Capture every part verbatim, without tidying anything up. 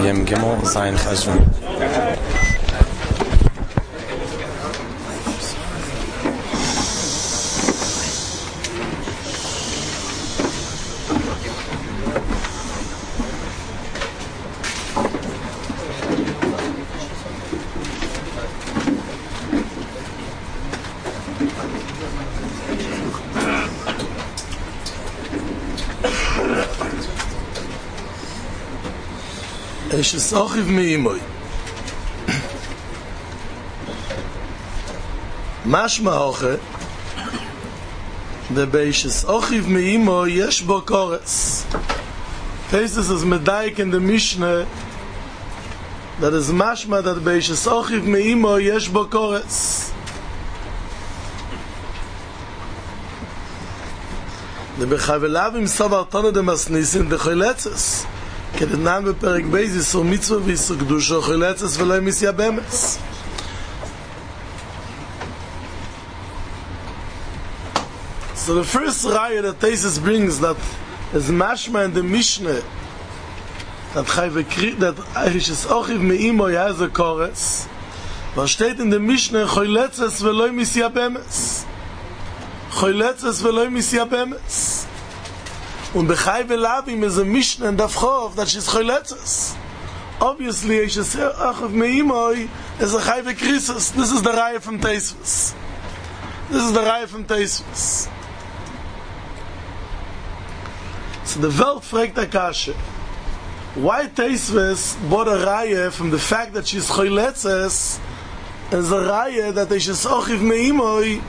Yem Gimel Zayin Cheshvan. Eishes Ochiv Me'imoy. Mashma Oche, the Beishes Ochiv Me'imoy yesh bo kores. This is medayik in the Mishnah that is mashma that Beishes Ochiv Me'imoy yesh bo kores. The Bechavelavim Savar Tona de Masnisin the Choletzes. כדנן בפרק בייס איסור מצווה ואיסור קדושה חילצס ולא מיסיה במס. So the first raya that Taisus brings that is mashma in the Mishnah that chayve that Eishes Ochiv Me'imoy has a chorus was steht in the Mishnah choletzes veloi misya bemes choletzes veloi misya bemes. Und Bechayve Lavim is a Mishnah and Davchov that she's choletzes. Obviously, Eishes Ochiv Me'imoy is a Chayve Krisis. This is the Raya from Taisus. This is the Raya from Taisus. So the Welt fragt Akashe, why Taisus bought a Raya from the fact that she's choletzes as a Raya that Eishes Ochiv Me'imoy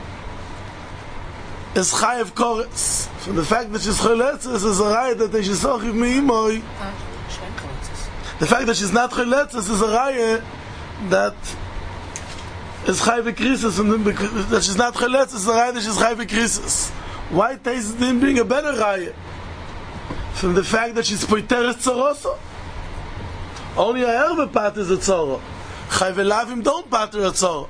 is Chayev Kores. From the fact that she's choletzes is a raya that Eishes Ochiv Me'imoy. The fact that she's not choletzes is a raya that is Chayev Krisis. That she's not choletzes is a raya that she's Chayev Krisis. Why Taisus didn't bring a better raya? From the fact that she's Poiteres Tzoroso. Only a Erve Pat is a Tzoro. Chayve Lavim don't pater a Tzoro.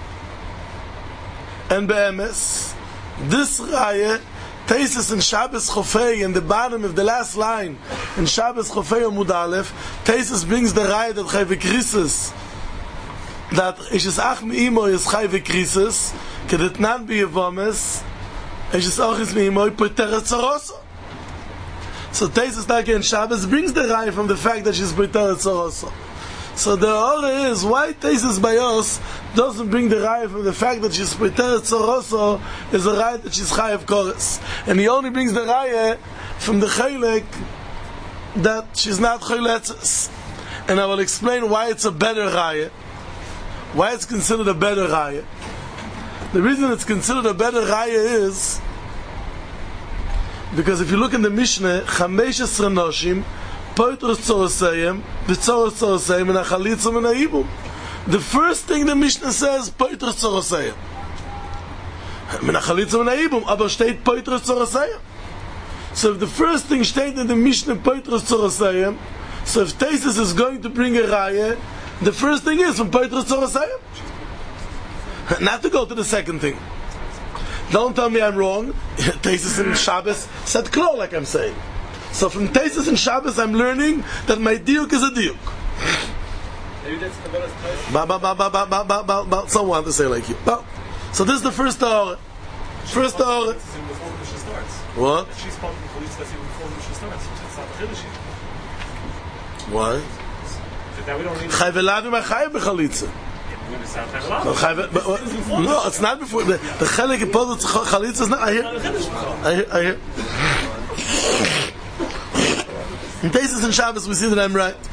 And Be'emes, this raya, Taisus in Shabbos Chofei, in the bottom of the last line, in Shabbos Chofei Amud Aleph, Taisus brings the raya that Chayve Krisis, that Eishes Ach Me'imoy is Chayve Krisis, Kedetnan B'Yevomes, Eishes Ochiv Me'imoy Poiteres Tzoroso. So Taisus like in Shabbos brings the raya from the fact that she's Poiteres Tzoroso. So the order is why Taisus Bayos doesn't bring the raya from the fact that she's Poiteres Tzoroso is a raya that she's Chayev Kores, and he only brings the raya from the Chelek that she's not choletzes. And I will explain why it's a better raya, why it's considered a better raya. The reason it's considered a better raya is because if you look in the Mishnah, Chamesh Esra Noshim Poiteres Tzorosayim, V'Tzoros Tzorosayim, and Achalitzim and Aibum. The first thing the Mishnah says, Poiteres Tzorosayim. Min Achalitzim and Aibum, aber steht Poiteres Tzorosayim. So if the first thing steht in the Mishnah, Poiteres Tzorosayim, so if Taisus is going to bring a raya, the first thing is from Poiteres Tzorosayim. Not to go to the second thing. Don't tell me I'm wrong. Taisus in Shabbos said Klo, like I'm saying. So from Taisus and Shabbos, I'm learning that my diuk is a diuk. Maybe that's the best place. Ba ba ba ba ba ba ba ba ba. Someone to say like you. Ba. So this is the first hour. First hour. Before the Mishnah starts. What? If she's pumping Chalitza, that's even before the Mishnah starts. It's not the Chiddush. Why? So that we don't need. Chayve Lavim Chayve B'Chalitza. No, Chayve. No, it's not before the the Chelek opposed Chalitza is not. I hear. I hear. I hear. In Taisus and Shabbos, we see that I'm right.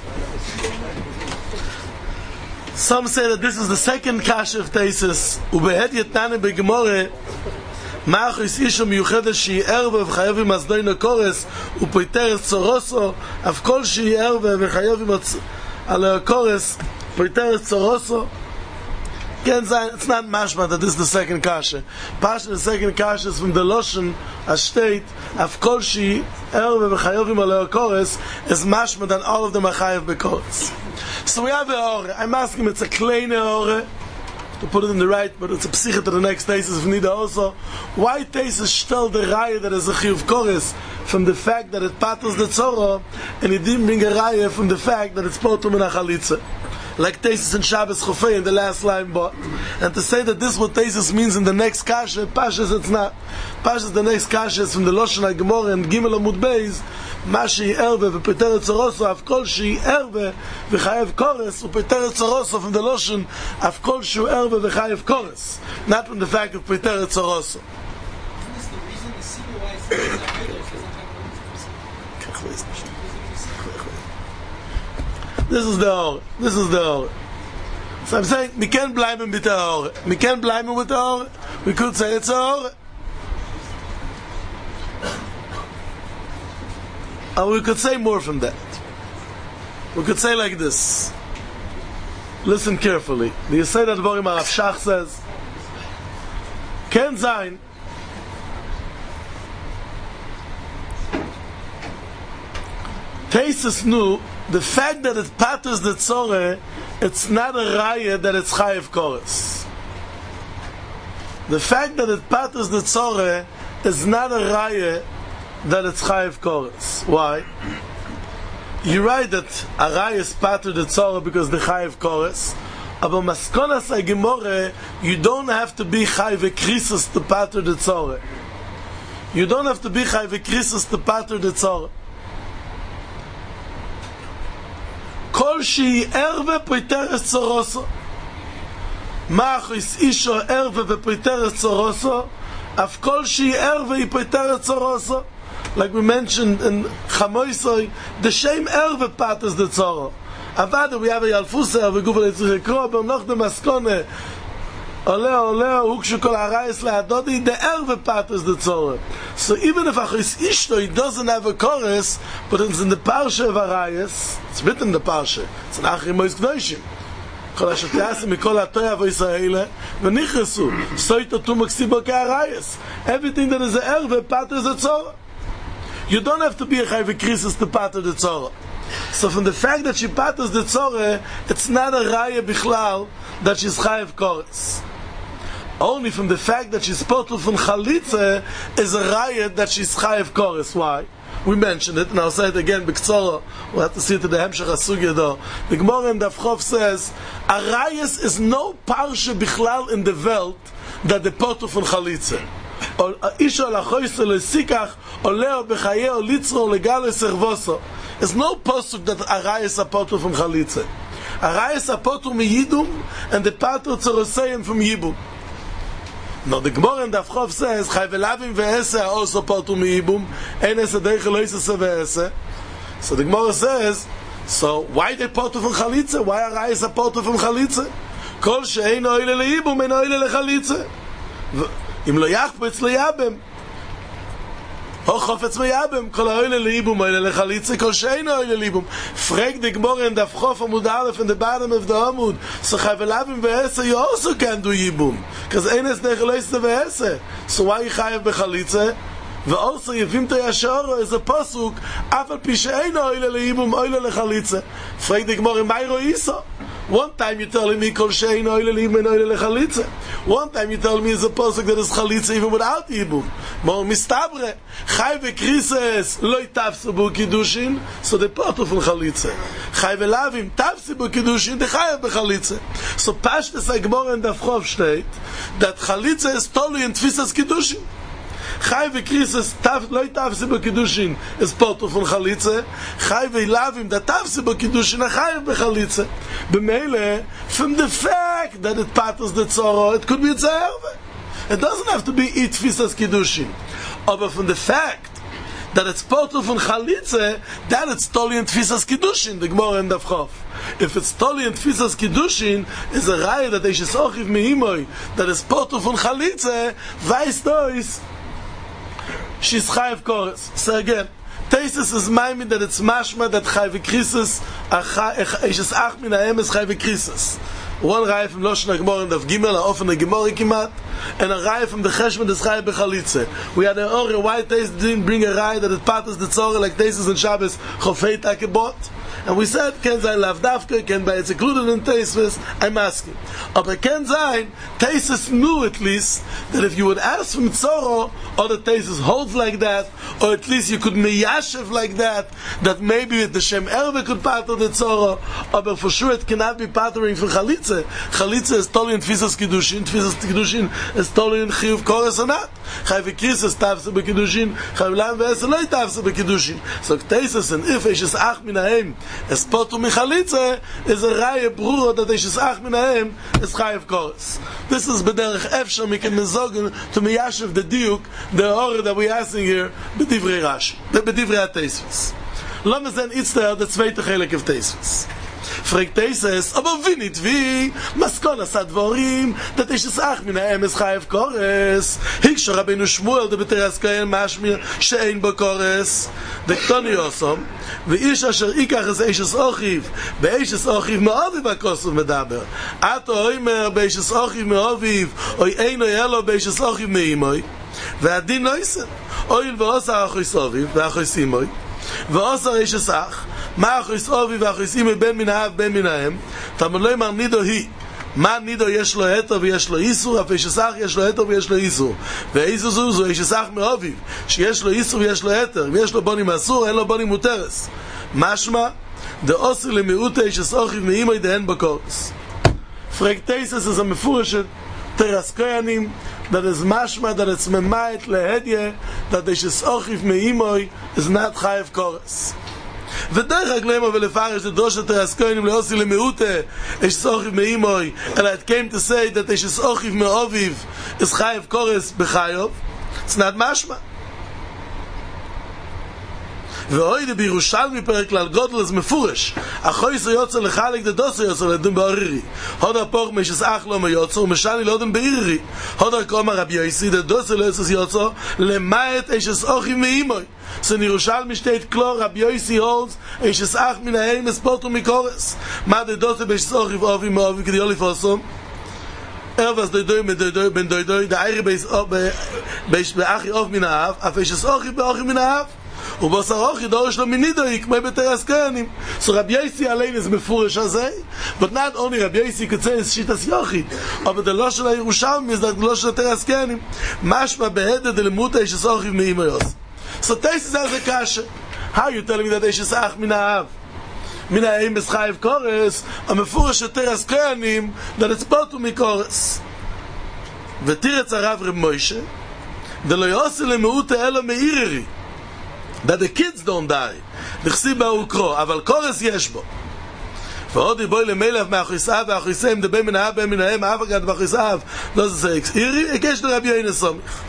Some say that this is the second kasha of Taisus. Ubehet yetnane begemore, ma'achis isha miyuchedes shehi erve v'chayev im azdoino kores upoiteres tzoroso, af kol shehi erve v'chayev im alei kores poiteres tzoroso. Again, it's not mashma that this is the second kasha. Pasha, the second kasha is from the Loshen, a state, af kol shehi erve v'chayev im alei kores, is mashma than all of them are chayev b'kores. So we have a ore. I'm asking him, it's a kleine ore. to put it in the right, but it's a psiche to the next Taisus of Nida also. Why Taisus stell the raya that is a chiyuv kores from the fact that it patters the tzora, and he didn't bring a raya from the fact that it's potum in a chalitza? Like Taisus in Shabbos Chofei in the last line, but and to say that this is what Taisus means in the next kasha, Pashas it's not. Pashas the next kasha is from the Loshen HaGemorah and Gimel Amud Beis, מה שהיא ערבה ופטר את צורוסו, אף כל שהיא ערבה וחייב קורס, ופטר את צורוסו from the Loshen, אף כל שהוא ערבה וחייב קורס. Not from the fact of פטר את צורוסו. This is the or. This is the or. So I'm saying, we can't blame him with the or. We can't blame him with the or. We could say it's or. And we could say more from that. We could say like this. Listen carefully. The Yesod HaDvarim Rav Shach says, Ken Zayin, Taisus knew the fact that it patters the tzore, it's not a raya that it's chayiv kores. The fact that it patters the tzore is not a raya that it's chayiv kores. Why? You're right that a raya is patters the tzore because the chayiv kores. But maskonas HaGemorah, you don't have to be chayiv krisus to patter the tzore. You don't have to be chayiv krisus to patter the tzore. כל שהיא ערבה פריטרס צורוסו מה אחויס אישו ערבה ופריטרס צורוסו אף כל שהיא ערבה היא פריטרס צורוסו like we mentioned in Chamoisoi the same ערבה פטס דה צורו עבדה we have a ילפוסה וגובל יצריך לקרוא במנוח דה מסקונה עולה עולה הוא כשכל הרייס להדודי the ערבה פטס דה צורו so even if אחויס אישו he doesn't have a chorus but it's in the parsha of הרייס it's written in the parsha it's an achri mois kdoishim כל השתיאסים מכל התויה וישראל ונכרסו סויטו תומקסיבו כהרייס everything that is a ערבה פטס דה צורו you don't have to be a chayv krisis to pater the tzora. So from the fact that she paters the tzora, it's not a raya bichlal that she's chayv kores. Only from the fact that she's potel from chalitza is a raya that she's chayv kores. Why? We mentioned it, and I'll say it again, b'ktzora. We'll have to see it in the Hemshech HaSugya though. The Gemara in Daf Chof says, a rayas is no parsha bichlal in the world that the potel from chalitza. אישו לחויסו לסיקח עולה בחייה ליצרו לגל סרבוסו. There's no posuk that arayas apotu from chalitza. Arayas apotu miyidum and the patu tzorosayim from yibum. Now the Gemara in Daf Chof says chayvelavim ve'ese also apotu miyibum en ese deichel oisese ve'ese. So the Gemara says, so why they potu from chalitza? Why arayas apotu from chalitza? Kol she'ein oile leyibum en oile lechalitza. אם לא יחפץ לא יבם או חופץ מיבם כל האוילה ליבום האוילה לחליצה כל שאינו האוילה ליבום פרק דגמור אין דף חוף עמוד א' in the bottom of the עמוד so חייבלבים ועשר you also can do יבום because אין אס דרך לא יסתה ועשר so why you חייב בחליצה ואוסו יבים תישארו איזה פסוק אף על פי שאינו האוילה ליבום האוילה לחליצה פרק דגמור מה ירואיסו one time you're telling me kol shein oile limen oile lechalitza. One time you tell me it's a pasuk that is chalitza even without yibum. Mo mistabre chay vekrises lo yitafsu bu kiddushin, so the potu from chalitza. Chay velavim tafsu bu kiddushin, the chay bechalitza. So pashtes HaGemorah in Daf Chof steht that chalitza is totally in tfisas kiddushin. Chai v'krisis lo yitafsi b'kiddushin is potu from chalitza. Chai v'lavim that tafsi b'kiddushin a chayiv b'chalitza. B'meile, from the fact that it patters the tzoro, it could be a tzarve. It doesn't have to be it tfisas kiddushin. But from the fact that it's potu from chalitza, then it's totally in tfisas kiddushin. The Gemara in Daf Chof. If it's totally in tfisas kiddushin, is a raya that is ochiv mihimoy that is potu from chalitza. Weiss dois. She's chayiv kores. So again, Taisus is maiming that it's mashma that chayiv krisis, ishes ach min ha'em is chayiv krisis. One raya from Loshen HaGemorah and Daf Gimel, a often a Gemorah kimat, and a raya from the Cheshman is chayiv b'chalitze. We had an order why Taisus didn't bring a raya that it patters the tzorah like Taisus and Shabbos chofei takebot, And we said, Ken Zayin Lavdavka, Ken by it's included in Teisvis, I'm asking. But Ken Zayin, Teisvis knew at least that if you would ask from Tzoro, or the Teisvis holds like that, or at least you could meyashev like that, that maybe the Shem Erve could pater the Tzoro, but for sure it cannot be patering for Chalitze. Chalitze is totally in Tfisas Kiddushin, Tfisas Kiddushin is totally in Chiyuv Kores or not. Chayav Kris is Tafse Bekiddushin, Chayav Lam Ve'es Eloi Tafse Bekiddushin. So Teisvis and if Eishes Ach Minahem is Potu Michalitze, is a Raya Brura that Eishes Ach Minahem is Chayav Kores. This is B'derech Efsher Miken Mezogen to meyashev the diuk, the order that we're asking here, B'divrei Rashi, B'divrei HaTeisvis. Lass uns jetzt der zweite Chelik of Teisvis. Fragt Teisvis, aber wie nicht wie, Maskon asad dvorim, dat ich es ach min ha'emes chayev kores, hiksha Rabbeinu Shmuel, de b'teras kael mashmir, she'ein bo kores, dektoni osom, ואיש אשר ייקח את אישס אוכיב באישס אוכיב מאוביב הכוסף מדבר אתו אומר באישס אוכיב מאוביב אוי אינו ילו באישס אוכיב מאימוי והדין לא יסן אויל ועושר אחויס אוביב ואחויס אימוי ועושר אישס אח מה אחויס אוביב ואחויס אימוי בין מן האב בין מן ההם תמוד לא אמר נידו היא מה נידו יש לו היתר ויש לו איסור, אף איש אסך יש לו היתר ויש לו איסור. ואיסור זו זו איש אסך מאוביב, שיש לו איסור ויש לו היתר, ויש לו בונים אסור, אין לו בונים מותרס. משמע, דאוסר למיעוט איש אסוכיב מאימוי דהן בקורס. פרקטייסס is a מפורשת תרס כהנים, that is משמע, that it's ממait להדיה, that איש אסוכיב מאימוי is not חייב קורס. ודרך הגלמה ולפרש את דרוש התרס כהנים לאוסי למיעוטה יש סוכיב מאימוי אלא it came to say that יש סוכיב מאוביב is חייב קורס בחיוב it's not משמע ואוידה בירושלמי פרק כלל גודל אז מפורש אחוי זה יוצא לחלק דדוסו יוצא לדון בערירי הודר פוך משס אח לא מיוצא ומשני לא דון בערירי הודר קומר רבי יויסי דדוסו לא יוצא יוצא למעט יש סוכיב מאימוי So in Yerushalmi steht klar, Rabbi Yossi holds, ich es ach min haim es potu mikores. Ma de dote besh sochiv ovi ma ovi kedi olif osom. Er was doidoi ben doidoi ben doidoi, da eire besh beachi of min haav, af ich es ochiv beachi min haav. ובוסר אוכי דורש לו מנידוי כמו בתרס כהנים. So Rabbi Yossi allein is מפורש הזה, but not only Rabbi Yossi could say it's שיטס יוכי, אבל the לא של הירושלמי is the לא של התרס כהנים. משמע בהדד דלמותה יש אוכי מאימא יוס. So Teisvis has a kasha. How are you telling me that they should say ach min ha'av? Min ha'im is chayiv kores, a mefurish teras kohanim, that it's potu mikores. V'tiretz harav Reb Moshe, de lo yosel lemeute elo meiriri, that the kids don't die. D'chsi ba'ukro, aval kores yesh bo. ועוד יבואי למלך מאחויסאב ואחויסאם דבי מן האב בין מן ההם האב הגד ואחויסאב לא זה אקס אירי הקש לרבי יוינה סומך.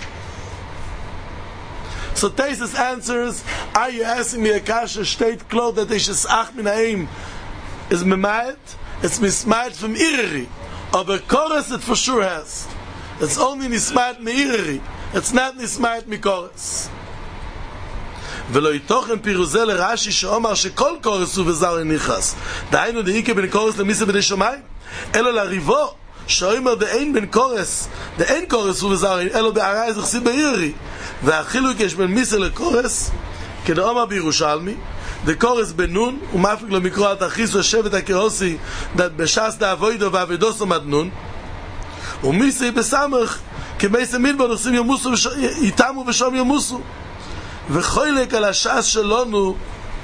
So Teisvis answers, are you asking me a kasha state cloth that is ach min haim is memayet? It's mismayet from iriri. Aber kores it for sure has. It's only nismayet me iriri. It's not nismayet me kores. ולא יתוכן פירוזה לרש"י שאומר שכל קורס הוא וזר נכנס. דהיינו דאיקה בין קורס למיסה בדי שמיים. אלא לריבו שאומר דאין בין קורס, דאין קורס הוא וזר, אלא בערה איזכסי בעירי. והחילוק יש בין מיסה לקורס, כדאומר בירושלמי, דקורס בנון, ומאפיק לו מקרוא התחיס ושבט הקרוסי, דת בשס דאבוידו ואבידוסו מדנון, ומיסה בסמך, כמייסה מילבו נוסעים ימוסו, יתמו ושום ימוסו. וחוילק על השעס שלנו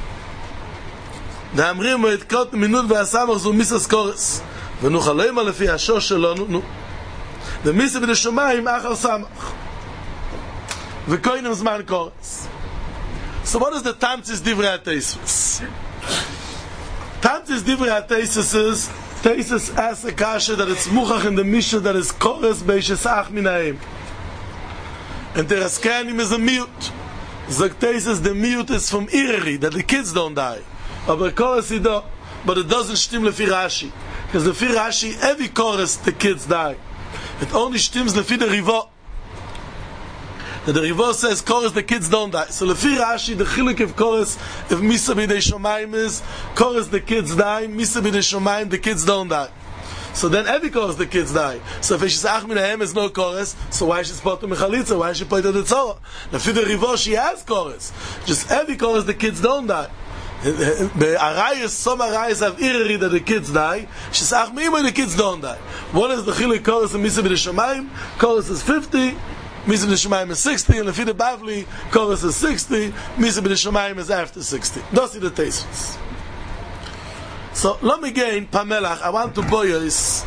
דאמרים את קוט מינוד והסמך זו מיסס קורס ונוכל לא ימה לפי השוש שלנו נו ומיסה בדי שמיים אחר סמך וקוינם זמן קורס. So what is the Tamtzis Divrei HaTeisvis? Tamtzis Divrei HaTeisvis is Teisvis asks a kasha that it's muchach in the Mishnah that is kores beishes ach min haim and Teras Kehanim is a mute. Zogteis the mute is from Ireri, that the kids don't die. Aber chorus he do, but it doesn't stim lefi Rashi. Because lefi Rashi, every chorus the kids die. It only stims lefi the Rivo. That the Rivo says chorus the kids don't die. So lefi Rashi, the chiluk of chorus, if Misa b'dei Shomayim is, chorus the kids die, Misa b'dei Shomayim the kids don't die. So then every chorus the kids die. So if she's ach min haim is no chorus, so why is she spot to mechalitza? Why is she put to the tzorah? If the Rivo she has chorus, just every chorus the kids don't die. Arayas, some Arayas have irri that the kids die. She says, when the kids don't die. What is the Chilik Koros and Misa B'Deshamayim? Koros is fifty, Misa B'Deshamayim is sixty, and Lefida Bavli, Koros is sixty, Misa B'Deshamayim is after sixty. Those are the tastes. So, let me gain, Pamelach, I want to boyos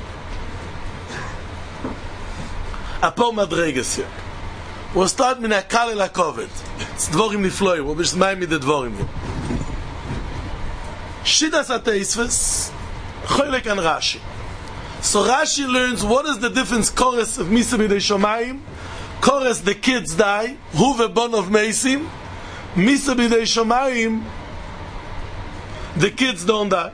a po madreges here. We'll start with a kal el hakovet. It's dvorim nifloim. We'll be shmaim with the dvorim. Shidas HaTeisves, Choylek and Rashi. So Rashi learns what is the difference chorus of Misa B'dei Shomayim. Chorus, the kids die. Hu ve'bon of Meisim. Misa B'dei Shomayim, the kids don't die.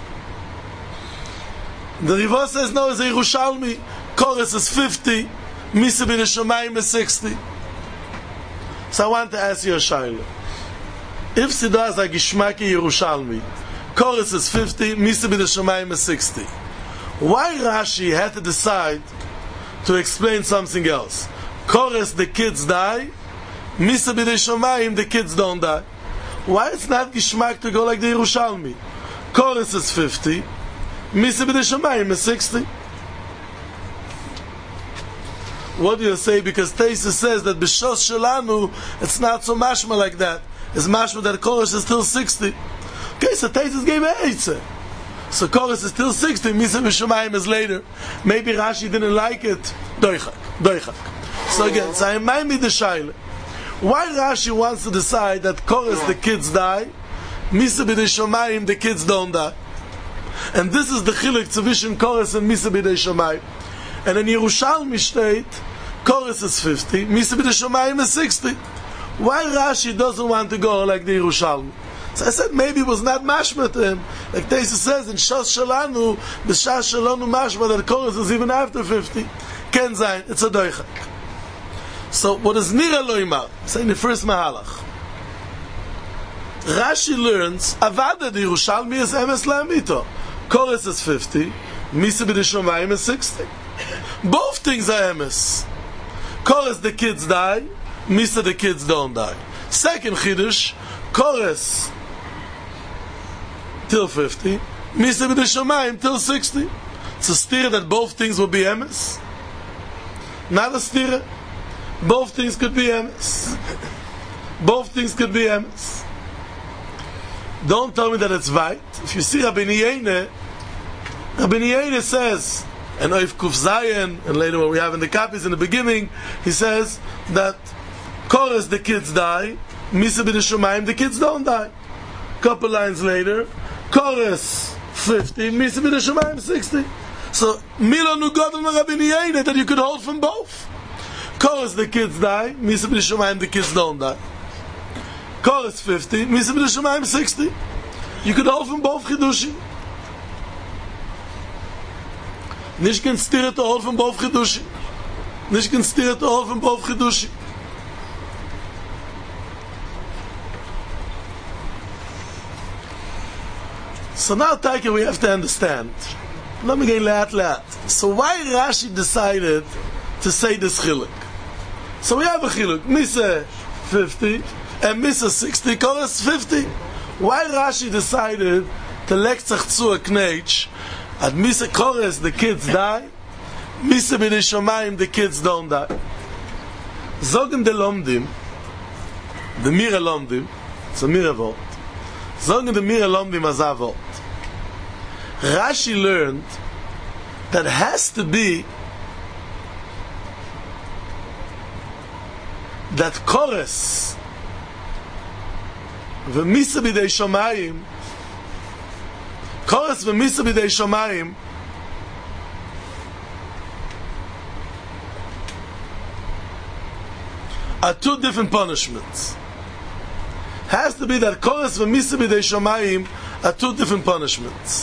The Riva says no, it's a Yerushalmi. Chorus is fifty. Misa B'dei Shomayim is sixty. So I want to ask you a shayla. If Siddha is a Gishmaki Yerushalmi, Chorus is fifty, Misa B'dei Shomayim is sixty. Why Rashi had to decide to explain something else? Chorus, the kids die. Misa B'dei Shomayim, the kids don't die. Why it's not Gishmak to go like the Yerushalmi? Chorus is fifty, Misa B'dei Shomayim is sixty. What do you say? Because Teisa says that B'Shos Shelanu, it's not so mashma like that. It's mashma that Chorus is still sixty. Okay, so Teisa gave a eitzah. So Chorus is still sixty, Misa B'Shamayim is later. Maybe Rashi didn't like it. Doichak, doichak. So again, so I might be the shaila. Why Rashi wants to decide that Chorus, the kids die, Misa B'dei Shomayim, the kids don't die. And this is the chiluk tzavishim Chorus and Misa B'dei Shomayim. And in Yerushalmi state, Chorus is fifty, Misa B'dei Shomayim is sixty. Why Rashi doesn't want to go like the Yerushalmi? So I said maybe it was not mashma to him. Like Teisa says in Shos Shalanu, the Shas Shalanu mashma that Chorus is even after fifty. Ken Zayin, it's a doichak. So what is Nira Loimar? Saying the first Mahalach. Rashi learns, Avada the Yerushalmi is Emes La'amito. Chorus is fifty, Misa B'dei Shomayim is sixty. Both things are Emes. Chorus, the kids die, Misa, the kids don't die. Second Chiddush, Chorus till fifty, Misa B'dei Shomayim till sixty. It's a stira that both things will be Emes. Not a stira. Both things could be Emes. Both things could be Emes. Don't tell me that it's right. If you see Rabbi Niyene, Rabbi Niyene says, and Oif Kuf Zayin, and later what we have in the copies in the beginning, he says that Chorus, the kids die, Misa B'dei Shomayim, the kids don't die. Couple lines later, Chorus fifty, Misa B'dei Shomayim sixty. So Mila Nugadol Rabbi Niyene that you could hold from both. Chorus, the kids die, Misa B'dei Shomayim, the kids don't die. Chorus fifty, Misa B'dei Shomayim sixty. You could hold from both Chidushim. Nicht can steer to hold from both Chidushim. Nicht can steer to hold from both Chidushim. So now, Taika, we have to understand. Let me get laat laat. So why Rashi decided to say this chiluk? So we have a chiluk, Misa fifty and Misa sixty, Chorus fifty. Why Rashi decided to lektzach zu a knech at Misa Chorus the kids die, Misa B'dei Shomayim the kids don't die? Zogen de Lomdim, the Mira Lomdim, it's a Mira Wort. Zogen de Mira Lomdim as a Wort. Rashi learned that has to be that Chorus v'Misa B'dei Shomayim, Chorus v'Misa B'dei Shomayim are two different punishments. Has to be that Chorus v'Misa B'dei Shomayim are two different punishments.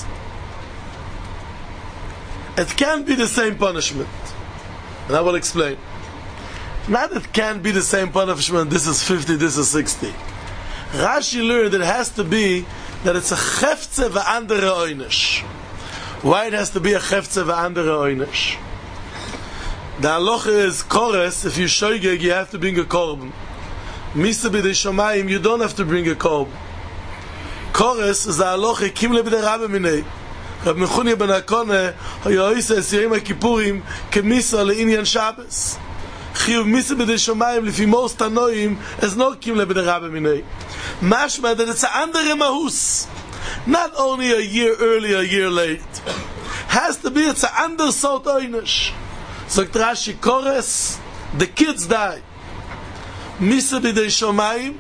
It can't be the same punishment. And I will explain. Not it can't be the same punishment, this is fifty, this is sixty. Rashi learned it has to be that it's a cheftze v'andere oynish. Why it has to be a cheftze v'andere oynish? The halacha is Chorus, if you shoygeg, you have to bring a korban. Misa B'dei Shomayim, you don't have to bring a korban. Kores is a halacha kimle b'de Rabbe minei. Rabbi Mechuni ben Akone hayoisa esirim hakipurim kemisa le'inyan Shabbos. Chiyuv misa b'de Shomayim lefi mos tanoim is not kimle b'de Rabbe minei. Mashma that it's a andere mahus. Not only a year early, a year late. Has to be, it's a under sort oynish. Sagt Rashi, Kores, the kids die. Misa b'de Shomayim,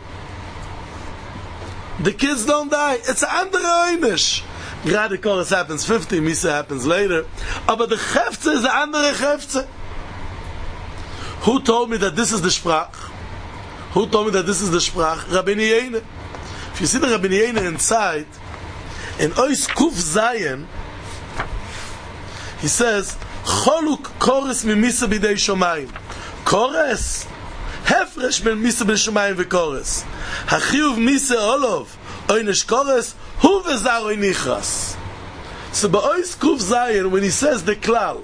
the kids don't die. It's a under oynish. Gerade Kores happens fifty, Misa happens later. But the Chefze is a andere Chefze. Who told me that this is the Sprach? Who told me that this is the Sprach? Rabbeinu Yene. If you see the Rabbeinu Yene inside, in Ois Kuf Zayin, he says, Choluk Kores mi Misa b'dei Shomayim. Kores, Hefresh ben Misa b'dei Shomayim v'Kores. Hachiyuv Misa Olov, Oynish Kores, Hu v'zar Oynichras. So by Ois Kuf Zayin, when he says the klal,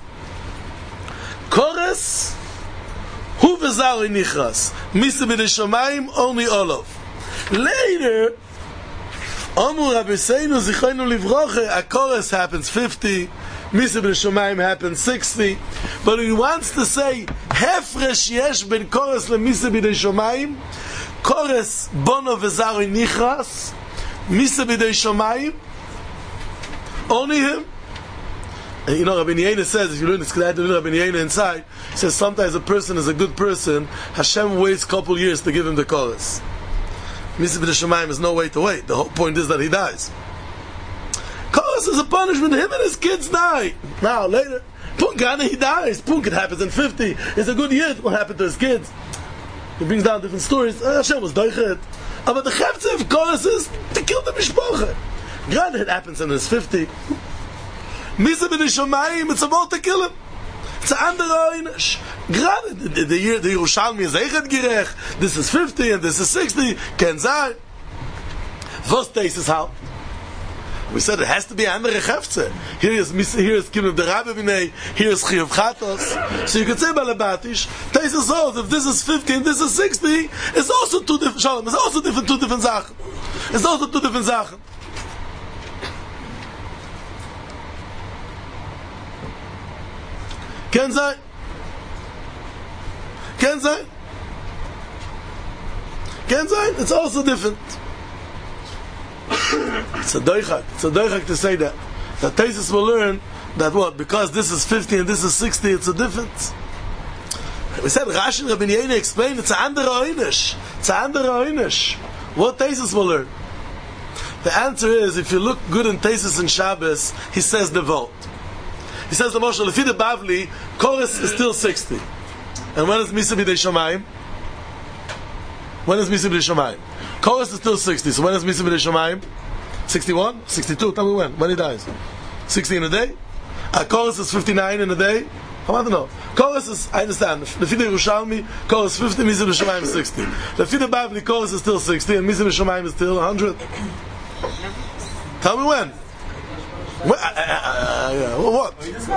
Kores, Hu v'zar Oynichras, Misa b'dei Shomayim, only Olov. Later, Amur Rabbeinu Zichroinu Livroche, a Kores happens fifty, Misa b'dei Shomayim happens sixty, but he wants to say Hefresh yesh ben Kores le Misa b'dei Shomayim, Kores bono v'zar nichras, Misa b'dei Shomayim, only him. And you know, Rabbi Yena says, if you learn this, because I learn Rabbi Yena inside, he says sometimes a person is a good person, Hashem waits a couple years to give him the Kores. Misa b'dei Shomayim is no way to wait. The whole point is that he dies. Kores is a punishment. Him and his kids die. Now, later, Punkana, he dies. Punk, it happens in fifty. It's a good year. What happened to his kids? He brings down different stories. Uh, Hashem was doichet. Uh, but the Chefze of Kores is to kill the Mishpoche. Granted, it happens in his fifty. Misa b'dei Shomayim, it's about to kill him. It's an andere oynish. Granted, the, the year, the Yerushalmi is Eichet Girech. This is fifty and this is sixty. Ken Zay. First taste is how? We said it has to be andere Chefze. Here is Misa, here is Kim of the Rabbe Vinei, here is Chiyuv Chatos. So you could say Balabatish, taste is also, if this is fifty and this is sixty, it's also two different, Shalom, it's also different, two different Sachen. It's also two different Sachen. Ken Zay? Ken Zay? Ken Zay? It's also different. It's a doichak. It's a doichak to say that. That Tesis will learn that what? Because this is fifty and this is sixty, it's a difference. We said Rashi and Rabbi Yena explained it's a andere oynish. It's a andere oynish. What Tesis will learn? The answer is, if you look good in Tesis and Shabbos, he says the vote. He says the Moshe, Lefi the Bavli, Kores is still sixty. And when is Misa b'dei Shomayim? When is Misa b'dei Shomayim? Kores is still sixty. So when is Misa b'dei Shomayim? sixty-one? sixty-two? Tell me when. When he dies? sixty in a day? Uh, Kores is fifty-nine in a day? How about to know? Kores is, I understand, Lefi the Yerushalmi, Kores fifty, Misa b'dei Shomayim is sixty. Lefi the Bavli, Kores is still sixty, and Misa b'dei Shomayim is still one hundred. Tell me when. What? Uh, uh, uh, what?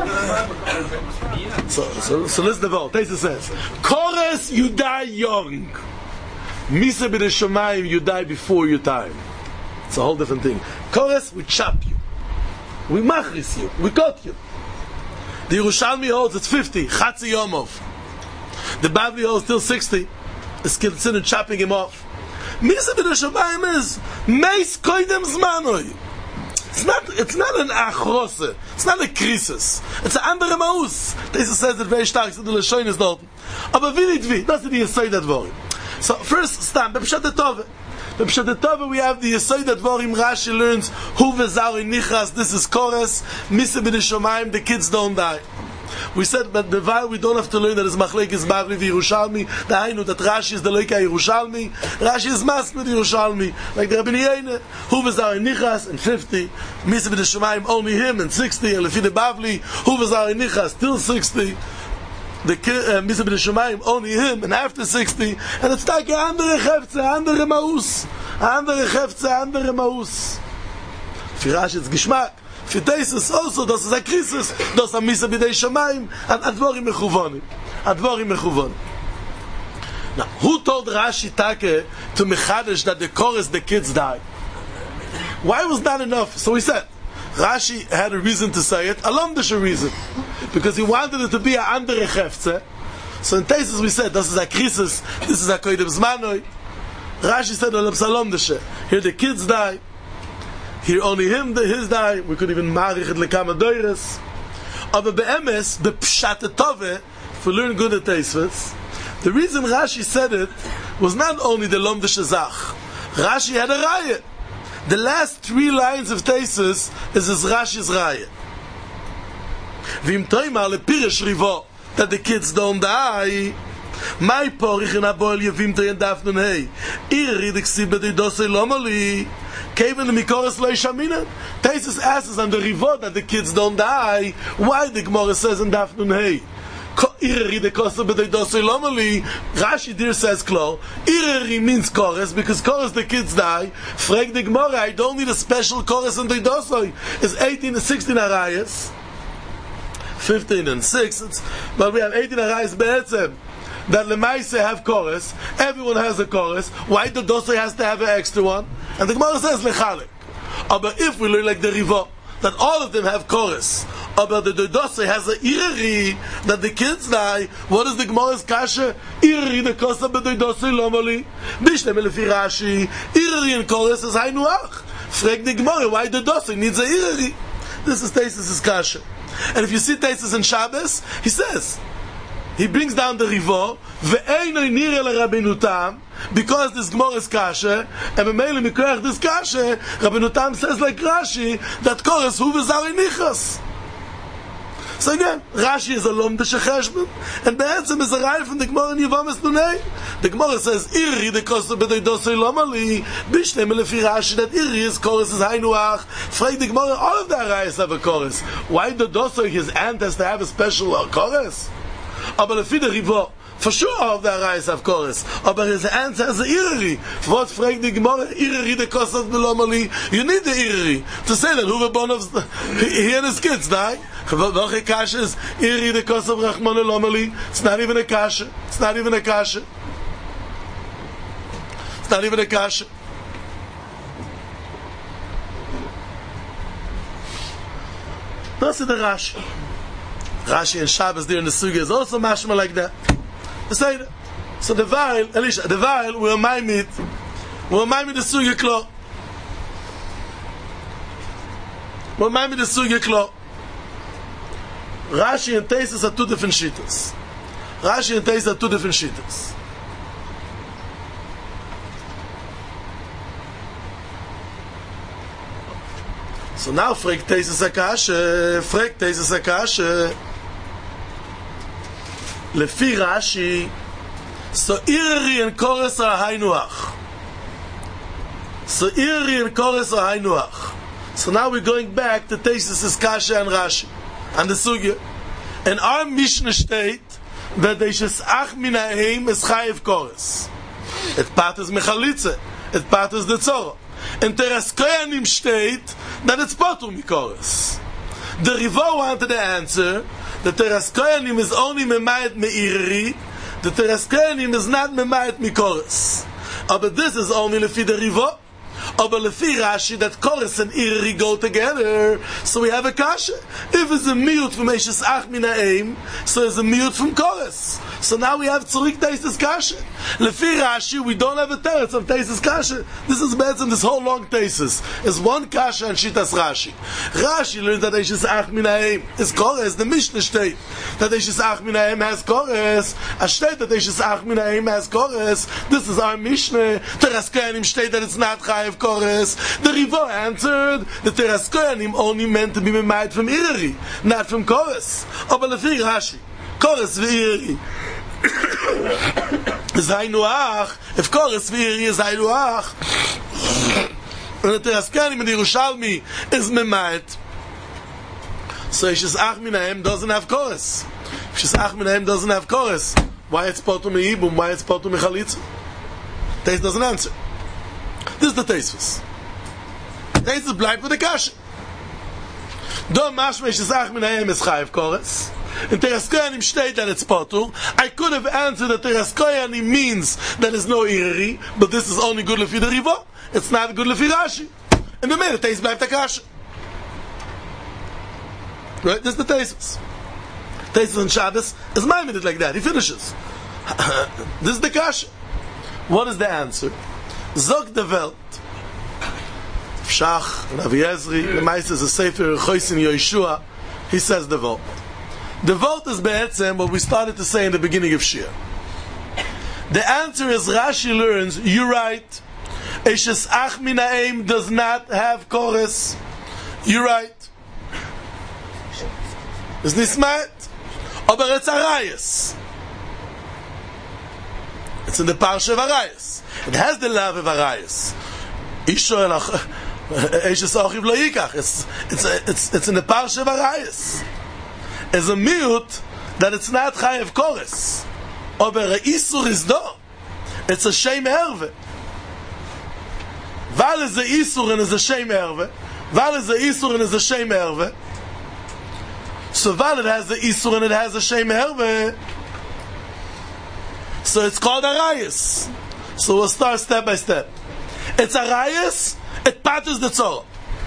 So, so, so let's devote. Taisa says, Kores, you die young. Misa b'dei Shomayim, you die before your time. It's a whole different thing. Kores, we chop you. We machris you. We cut you. The Yerushalmi holds it's fifty. Chatzi Yomov. The Bavli holds still sixty. It's considered chopping him off. Misa b'dei Shomayim is Meis Koidem Zmanoi. It's not, it's not an achrose. It's not a krisis. It's an andere maus. This says it very stark. So the Leshoin is dort. Aber wie nicht wie. Das ist die Yesod Advarim. So first, stam. B'pshat Tove. B'pshat Tove we have the Yesod Advarim. Rashi learns Hu v'zar nichras. This is Kores. Misa b'dei Shomayim. The kids don't die. We said, but the while we don't have to learn that it's Machlekes Bavli v'Yerushalmi. The Hainu that Rashi is the Leika Yerushalmi. Rashi is Mas with Yerushalmi. Like the Rabbi Yena, Hu v'zar nichas and fifty. Misa b'dei Shomayim only him and sixty. And Lefi the Bavli, Hu v'zar nichas still sixty. The uh, Misa b'dei Shomayim only him and after sixty. And it's like andere Chefze, andere Maus, andere Chefze, andere Maus. For Rashi it's Geschmack. For Tesis also, das ist a krisis, das a Misa b'dei Shomayim, and advorim mechuvonim. Advorim mechuvonim. Now, who told Rashi Take to Mechadesh that the Kores, the kids die? Why was that enough? So we said, Rashi had a reason to say it, a lamdische reason, because he wanted it to be a andere Hefze. So in Taisus we said, this is a krisis, this is a koidem zmanoi. Rashi said, a lamdische. Here the kids die, here only him, the, his die, we could even marich it lekama doires. Aber be'emes, the pshat tove, if we learn good at Taisus, the reason Rashi said it was not only the lamdische zach. Rashi had a raya. The last three lines of Taisus is as Rashi's raya. V'im toimar lepirish rivo, that the kids don't die. My porich in aboil yevim toyen dafnun hey. Iri diksi b'dei dosei lomali. Kevin the mikoras lo yishamina. Taisus asks on the rivo that the kids don't die. Why the Gemara says in dafnun hey? Rashi there says klo. Ireri means chorus because chorus the kids die. Frag the Gemara, I don't need a special chorus in the dosoi. It's eighteen and sixteen arayas, fifteen and six. It's, but we have eighteen arayas be'etzem that lemaise have chorus. Everyone has a chorus. Why the dosoi has to have an extra one? And the Gemara says lechalek. But if we learn like the rivo, that all of them have chorus, but the Dodose has a Irri that the kids die. What is the Gemara's kasha? Irri the kosa b'Dodose lomali. Bishtem lefi Rashi. Irri and chorus is haynuach. Frag the Gemara why the Dodose needs a Irri. This is Taisus' kasha. And if you see Taisus in Shabbos, he says, he brings down the Rivo, ve'einoi nire leRabbeinu Tam, because this Gemara is kasha, and b'meili mikoach this kasha, Rabbeinu Tam says like Rashi, that chorus hu v'zari nichas. So again, Rashi is a lomdische cheshbon, and Be'etzem is a raya from the Gemara in Yevamis Nunei. The Gemara says, Iri the kosta b'dei dosei lomali, bishtem lefi Rashi, that Iri is chorus is haynuach. Frag the Gemara, all of the rayas have a chorus. Why the dosei, his aunt has to have a special chorus? Aber lefi the Rivo, for sure all of the rayas have chorus. Aber his aunt has a Iri. What frag the Gemara, Iri the kosta b'lomali, you need the Iri to say that who the bonov, he and his kids die. Welche kasha is Iri the kosav rachmana lomali? It's not even a kasha. It's not even a kasha. It's not even a kasha. That's the Rashi. Rashi and Shabbos there in the Suga is also mashma like that. So the Vail, Elisha, the Vail will remind me, will remind me the Suga klo. Will remind me the Suga klo. Rashi and Taisus are two different shittas. Rashi and Taisus are two different shittas. So now, frag Taisus Akash, frag Taisus Akash, lefi Rashi, so Iri and Kores are haynuach. So Iri and Kores are haynuach. So now we're going back to Taisus Kasha and Rashi. And the sugya, in our Mishnah state that they should ach min ha'eim is chayiv chorus. It part is mechalitze. It part is the tzorah. In Teres Koyanim state that it's potur mikoros. The Rivo wanted the answer that Teres Koyanim is only memayet me'irri. The Teres Koyanim is not memayet mikoros. But this is only lefi the Rivo. Aber lefi Rashi that chorus and Iri go together, so we have a kasha. If it's a miut from Eishes Ach Min Ha'eim, so it's a miut from chorus. So now we have Tzurik Taisus Kasha. Lefi Rashi, we don't have a teretz of Taisus Kasha. This is better than this whole long Taisus. It's one kasha and Shitas Rashi. Rashi learns that Eishes Ach Min Ha'eim is chorus. The Mishnah state that Eishes Ach Min Ha'eim has chorus. A state that Eishes Ach Min Ha'eim has chorus. This is our Mishnah. Teres Koyanim state that it's not chayiv chorus. The Rivo answered the Teres Koyanim only meant to be memayed from Iri, not from chorus. Aber lefi Rashi, chorus v'Iri is haynuach. If chorus v'Iri is haynuach, and the Teres Koyanim in the Yerushalmi is memayed, so Eishes Ach Min Ha'eim doesn't have chorus. Eishes Ach Min Ha'eim doesn't have chorus. Why it's potur me'ibum? Why it's potur mechalitza? Tais doesn't answer. This is the Taisus. Taisus bleibt with the kasha. Do mashma Eishes Ach Min Ha'eim is chayiv chorus. In Teres Koyanim state that it's potur. I could have answered that Teres Koyanim means that there's no Iri, but this is only good lefi the Rivo. It's not good lefi Rashi. and the minute Taisus bleibt der Kasche. Right? This is the Taisus. Taisus on Shabbos is my minute like that. He finishes. This is the Kasche. What is the answer? Zog de Welt. Shach, Ravi Ezri, the Meister is a Sefer Chosin Yoshua. He says the vote. The vote is be'etzem what we started to say in the beginning of Shir. The answer is Rashi learns, you're right. Eshes Ach Min Ha'em does not have chorus. You're right. It's Nismat. Aber it's Arayas. It's in the Parsha of Arayas. It has the love of Arayas. Isho Elach Eshes Achiv Lo Yikach. It's it's it's it's in the Parsha of Arayas. As a miut that it's not Chayev Kores. Aber a Isur is do. It's a Shem Erve. Val is a Isur and is a Shem Erve. Val is a Isur and is a Shem Erve. So Val it has the Isur and it has a Shem Erve. So it's called Arayas. So we'll start step by step. It's Arayas, it patters the Tzorah.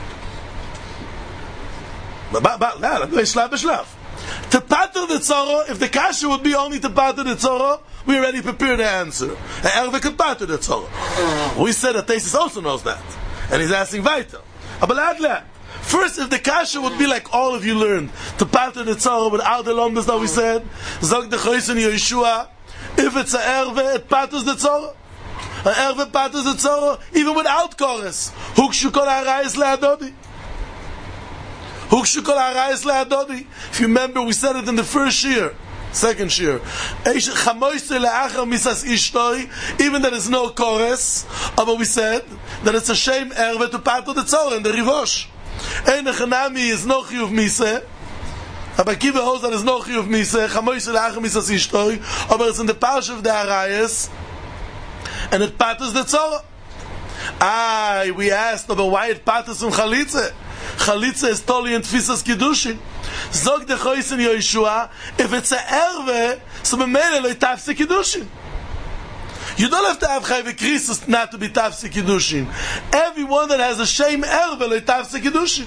But, but, but, now, let's go shlav b'shlav. To patter the Tzorah, if the kasha would be only to patter the Tzorah, we already prepared the answer. And Erve could patter the Tzorah. We said that Taisus also knows that. And he's asking weiter. Aber first, if the kasha would be like all of you learned, to patter the Tzorah without the lomdas that we said, Zog de Chosin Yoshua, if it's a Erve, it patters the Tzorah. An Erve patters the Tzorah, even without chorus. Hukshu kol harayis le'adodi. Hukshu kol harayis le'adodi. If you remember, we said it in the first year, second year. Chamoise le'achar misas ishtoi, even that is no chorus, but we said that it's a shame Erve to patter the Tzorah in the Rivosh. Ein echanami is no chiyuv miseh. Aber Kiva holds that is no chiyuv miseh. Chamoise le'achar misas ishtoi, but it's in the Parsha of the Arayas, and it patters the Tzorah. Ah, we asked about why it patters from Chalitze. Chalitze is totally in Tfisas Kiddushin. Zog de Chosin Yoshua, if it's a Erve, so b'meile lo tafse Kiddushin. You don't have to have Chayve Krisus not to be tafse Kiddushin. Everyone that has a shame Erve lo tafse Kiddushin.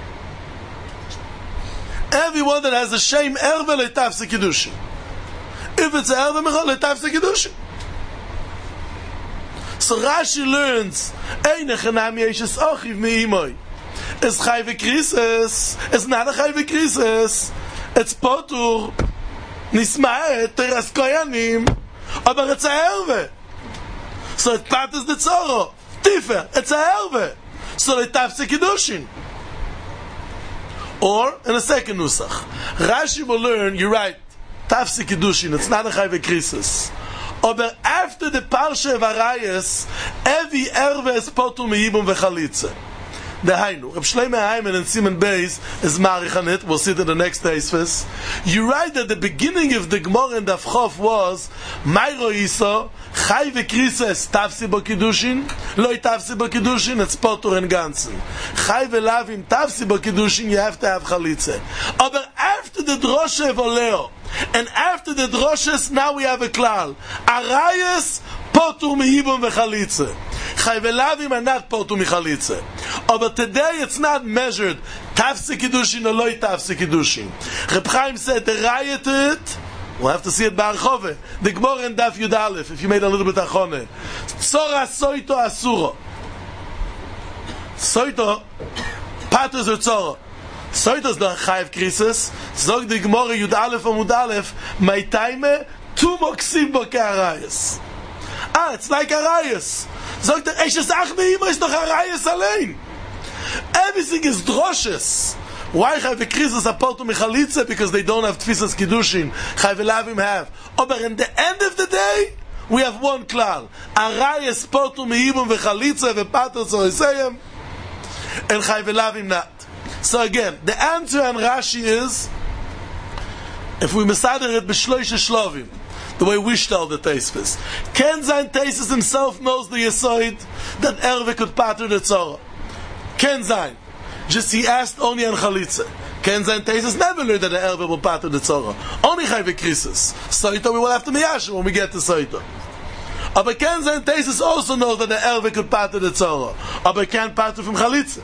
Everyone that has a shame Erve lo tafse Kiddushin. If it's a Erve, lo tafse Kiddushin. So Rashi learns, Eine Chanami Eshes Achiv Me'imoi. It's Chayve Krisus. It's not a Chayve Krisus. It's Potur. Nismaet, Teras Koyanim. Aber it's a Erve. So it patters the Tzorah. Tifer, it's a Erve. So it tafse Kiddushin. Or, in a second Nusach, Rashi will learn, you're right, tafse Kiddushin, it's not a Chayve Krisus. Aber after the Parsha of Arayas, every Erve is Potur Me'ibum V'chalitze. The Hainu. Reb Shlomo Hayman and Simon Beis is Marich on it. We'll see it in the next Teisves. You write that the beginning of the Gemara in Daf Chof was Mayro Iso Chai v'Krisa es Tafsi bo Kiddushin Loi Tafsi bo Kiddushin it's Potur and Ganzen. Chai v'Lavim Tafsi bo Kiddushin you have to have Chalitze. Aber after the Droshe of Oleo and after the Droshes now we have a klal. Arayas Potur Me'ibum v'Chalitze. Chai v'Lavim are not Potur Michalitze. But today it's not measured Tafse Kiddushin or Loi Tafse Kiddushin. Reb Chaim said the riot it. We'll have to see it by Archove. The Gemara in Daf Yud Aleph, if you made a little bit achone. Tzora Soito Asuro. Soito Pater or Tzora. Soito is the Chayev Krisus. Zog the Gemara Yud Aleph or Mud Aleph. My time tu moksim bo ke'arayas. Ah, it's like Arayas. Zog the Eshes Ach Me'ima is doch Arayas allein. Everything is droshes. Why Chayve Krisus are Potur Michalitze? Because they don't have Tfisas Kiddushin. Chayve Lavim have. Oh, but in the end of the day, we have one klal. Arayas Potur Me'ibum V'chalitze V'pater Zoriseyem. And Chayve Lavim not. So again, the answer on Rashi is, if we mesader it b'shloishe shlovim, the way we tell the Teisves, Ken Zayin Teisus himself knows the Yesoid that Erve could pater the Tzorah. Ken Zayin. Just he asked only on Chalitze. Ken Zayin Teisus never learned that the Erve will pater the Tzorah. Only Chayve Krisus. Soito we will have to miyashu when we get to Soito. Aber Ken sein Tesis also knows that the Erwe could part of the Tzora. Aber can't part from Chalitza.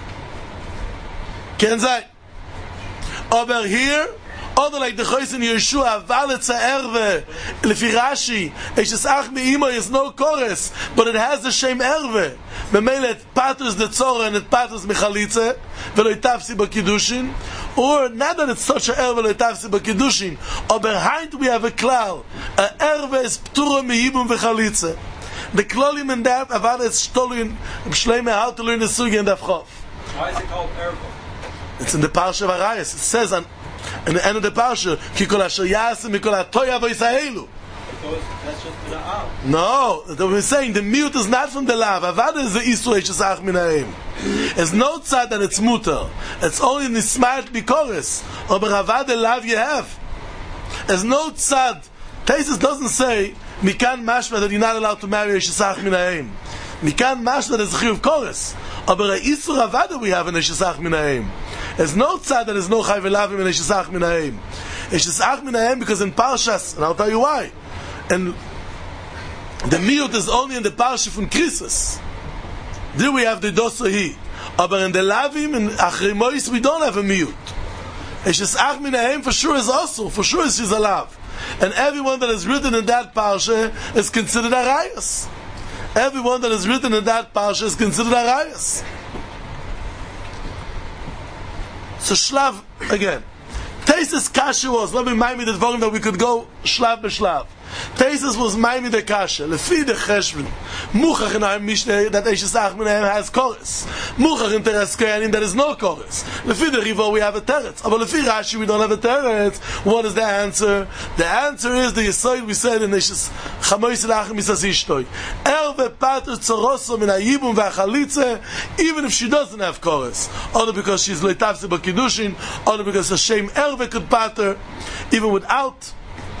Ken sein. Aber here, oder like the Chois in Yeshua, Valitza Erwe, Lefi Rashi, Eshes Ach Me'imo is no chorus, but it has the same Erwe. Memele it patters the Tzora and it patters Mechalitza, Velo Itavsi B'Kiddushin, or not that it's such a Erwe Velo Itavsi B'Kiddushin, or behind we have a klal, a Erwe is Ptura Me'ibum V'Chalitza. The klolim in that, Avada is Shtolin, Shleime, how to learn the Sugi and Avchof. Why is it called Erva? It's in the Parsha of Arayos. It says on in the end of the Parsha, Ki kol asher yasim mikol hatoya v'yisraelu. That's just the Av. No, that we're saying the mute is not from the lav. Avada is the Isur Shesach Minaim. There's no tzad that it's mutar. It's only in the smart bikoris. Or Avada lav you have. There's no tzad. Taisus doesn't say mikan mashma that you're not allowed to marry a Shesach Minaim. Mikan mashma that is chiyuv koris. Aber a Isur Avada we have in a Shesach Minaim. There's no tzad that is no chayv elavim in a Shesach Minaim. A Shesach Minaim because in Parshas, and I'll tell you why. And the miyut is only in the Parsha from Krisus. There we have the dosahi. But in the lavim and Achremois we don't have a miyut. A Shesach Minaim for sure is also, for sure is she's a lav. And everyone that is written in that Parsha is considered a rayas. Everyone that is written in that Parsha is considered a rayas. So shlav again. Taisus kasha was, let me remind me the volume that we could go shlav b'shlav. Taisus was Maimi the Kasha. Lefi the Cheshvan. Muchach in our Mishnah that Eshes Ach Minaim has chorus. Muchach in Teres Koyanim there is no chorus. Lefi the Rivo we have a teretz. But Lefi Rashi we don't have a teretz. What is the answer? The answer is the Yesod we said in Eshes Chamois Lachem Misas Ishtoi. Erve Pater Tzoroso Min HaYibum V'Achalitze, even if she doesn't have chorus. Only because she's Leitavse B'Kiddushin, only because Hashem Erve could Pater, even without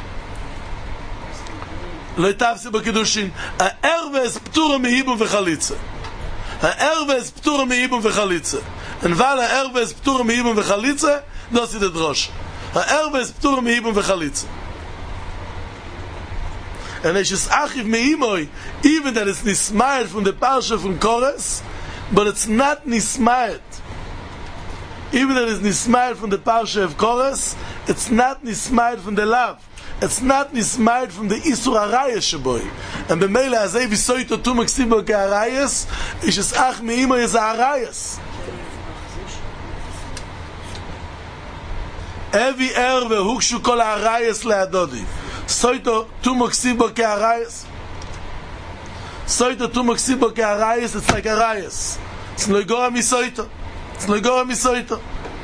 Leitavse B'Kiddushin. A Erve is Ptura Me'ibum V'Chalitze. A Erve is Ptura Me'ibum V'Chalitze. And while a Erve is Ptura Me'ibum V'Chalitze, das ist der Drosh. A Erve is Ptura Me'ibum V'Chalitze. And it's just Achiv Me'imoi, even that it's Nismayet from the Parsha from Kores, but it's not Nismayet. Even that it's Nismayet from the Parsha of Kores, it's not Nismayet from the Lav. It's not nismayed from the Isur Arayas Shaboy. And b'meila azay v'soyto tumak sibo k'arayas, ish es ach me'imo is Arayas. Every erve hukshu kol Arayas le'adodi. Soyto tumak sibo k'arayas. Soyto tumak sibo k'arayas, it's like Arayas. It's loigora misoyto. It's loigora misoyto.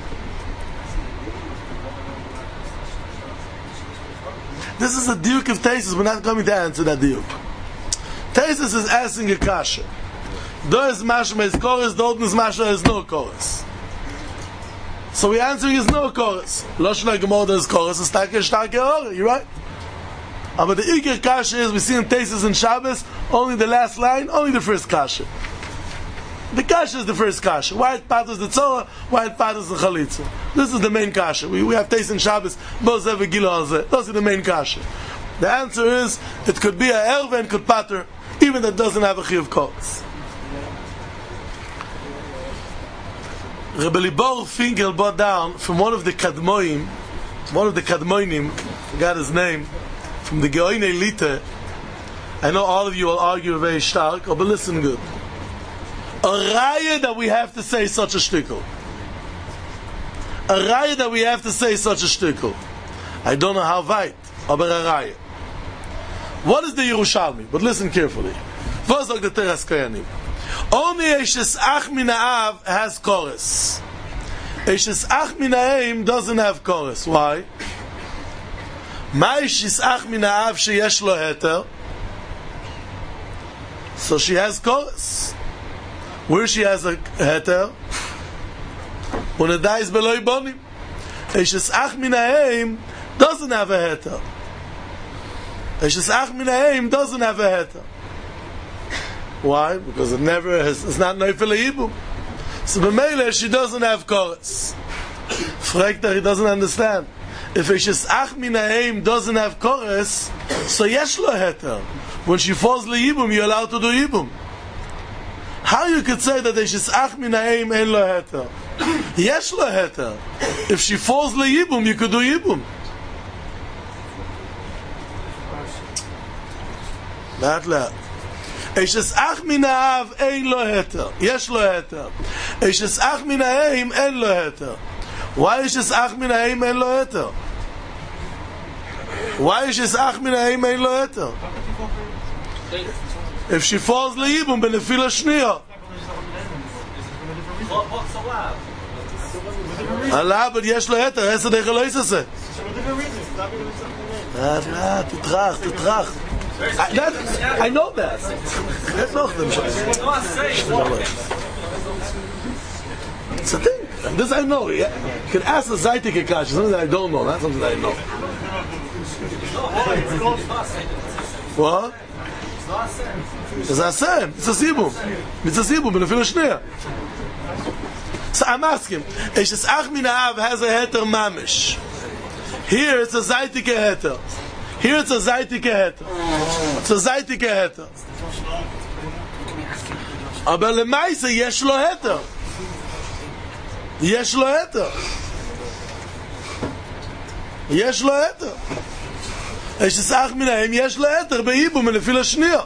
This is a diuk of Taisus. We're not coming to answer that diuk. Taisus is asking a kasha. Do is mashma is chorus, do is mashma is no chorus. So we're answering is no chorus. Loshna Gemorda is chorus, is starke starke ore, you're right? But the ikir kasha is, we see in Taisus and Shabbos, only the last line, only the first kasha. The kasha is the first kasha. Why it patters the tzora, why it patters the chalitza. This is the main kasha. We, we have Taisus and Shabbos, both have a gila on that. Those are the main kasha. The answer is, it could be a erve and could patter, even that doesn't have a chiyuv chorus. Rebbe Libor Finkel brought down from one of the kadmoim, one of the kadmoinim, forgot his name, from the Geoin Elite. I know all of you will argue very stark, but listen good. A raya that we have to say such a shtickle. A raya that we have to say such a shtickle. I don't know how weit, aber a raya. What is the Yerushalmi? But listen carefully. Was sagt the Teres Koyanim? Only Eshes Ach Min HaAv has chorus. Eshes Ach Min HaAim doesn't have chorus. Why? Ma Eshes Ach Min HaAv sheyesh lo heter? So she has chorus. Where she has a heter? When it dies below bonim. Eshes Ach Min HaAim doesn't have a heter. Eshes Ach Min HaAim doesn't have a heter. Why? Because it never has, it's not Neufel Yibum. So b'meile she doesn't have chorus. Fragt her, he doesn't understand. If Eshes Ach Min Ha'em doesn't have chorus, so yesh lo heter. When she falls le'ibum, you're allowed to do ibum. How you could say that Eshes Ach Min Ha'em en lo heter? Yesh lo heter. If she falls le'ibum, you could do ibum. Laat laat. Eshes Ach Min Ha'av ein lo heter. Yesh lo heter. Eshes Ach Min Ha'em en lo heter. Why is Eshes Ach Min Ha'em en lo heter? Why is Eshes Ach Min Ha'em en lo heter? If she falls le'ibum benefila shniya. What's allowed? Allah, but yesh lo heter. Hesed eichel lo yisase. Laat laat. Titrach, titrach. I, that, I know that. That's not them. It's a thing. This I know. Yeah. You can ask the Zaytik Akash. Something that I don't know. That's something that I know. What? It's a sin. It's a sibum. It's a sibum. But if you're shneya. So I'm asking. Eshes Ach Min Ha'av has a heter mamish. Here it's a Zaytik heter. Here it's a Zaytik heter. It's a Zaytik heter. Aber lemaise yesh lo heter. Yesh lo heter. Yesh lo heter. Eshes Ach Min Ha'em yesh lo heter beibum lefi shniya.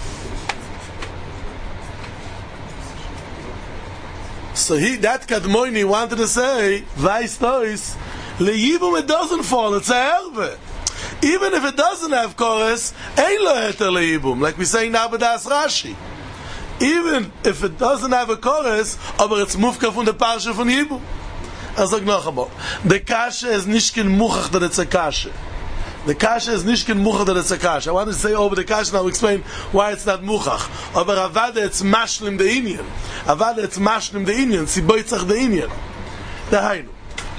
So he, that Kadmoini wanted to say, Vais Tois, leibum it doesn't fall, it's a herbe. Even if it doesn't have chorus, ein lo heter leibum, like we say now b'das Rashi. Even if it doesn't have a chorus, aber it's mufka from the parsha von Yibum. I sag noch einmal, the kasha is nishkin muchach that it's a kasha. The kasha is nishkin muchach that it's a kasha. I want to say over the kasha and I'll explain why it's not muchach. Aber avada it's mashlim the inyan. Avada it's mashlim the inyan. Si boitzach the inyan. Dahainu.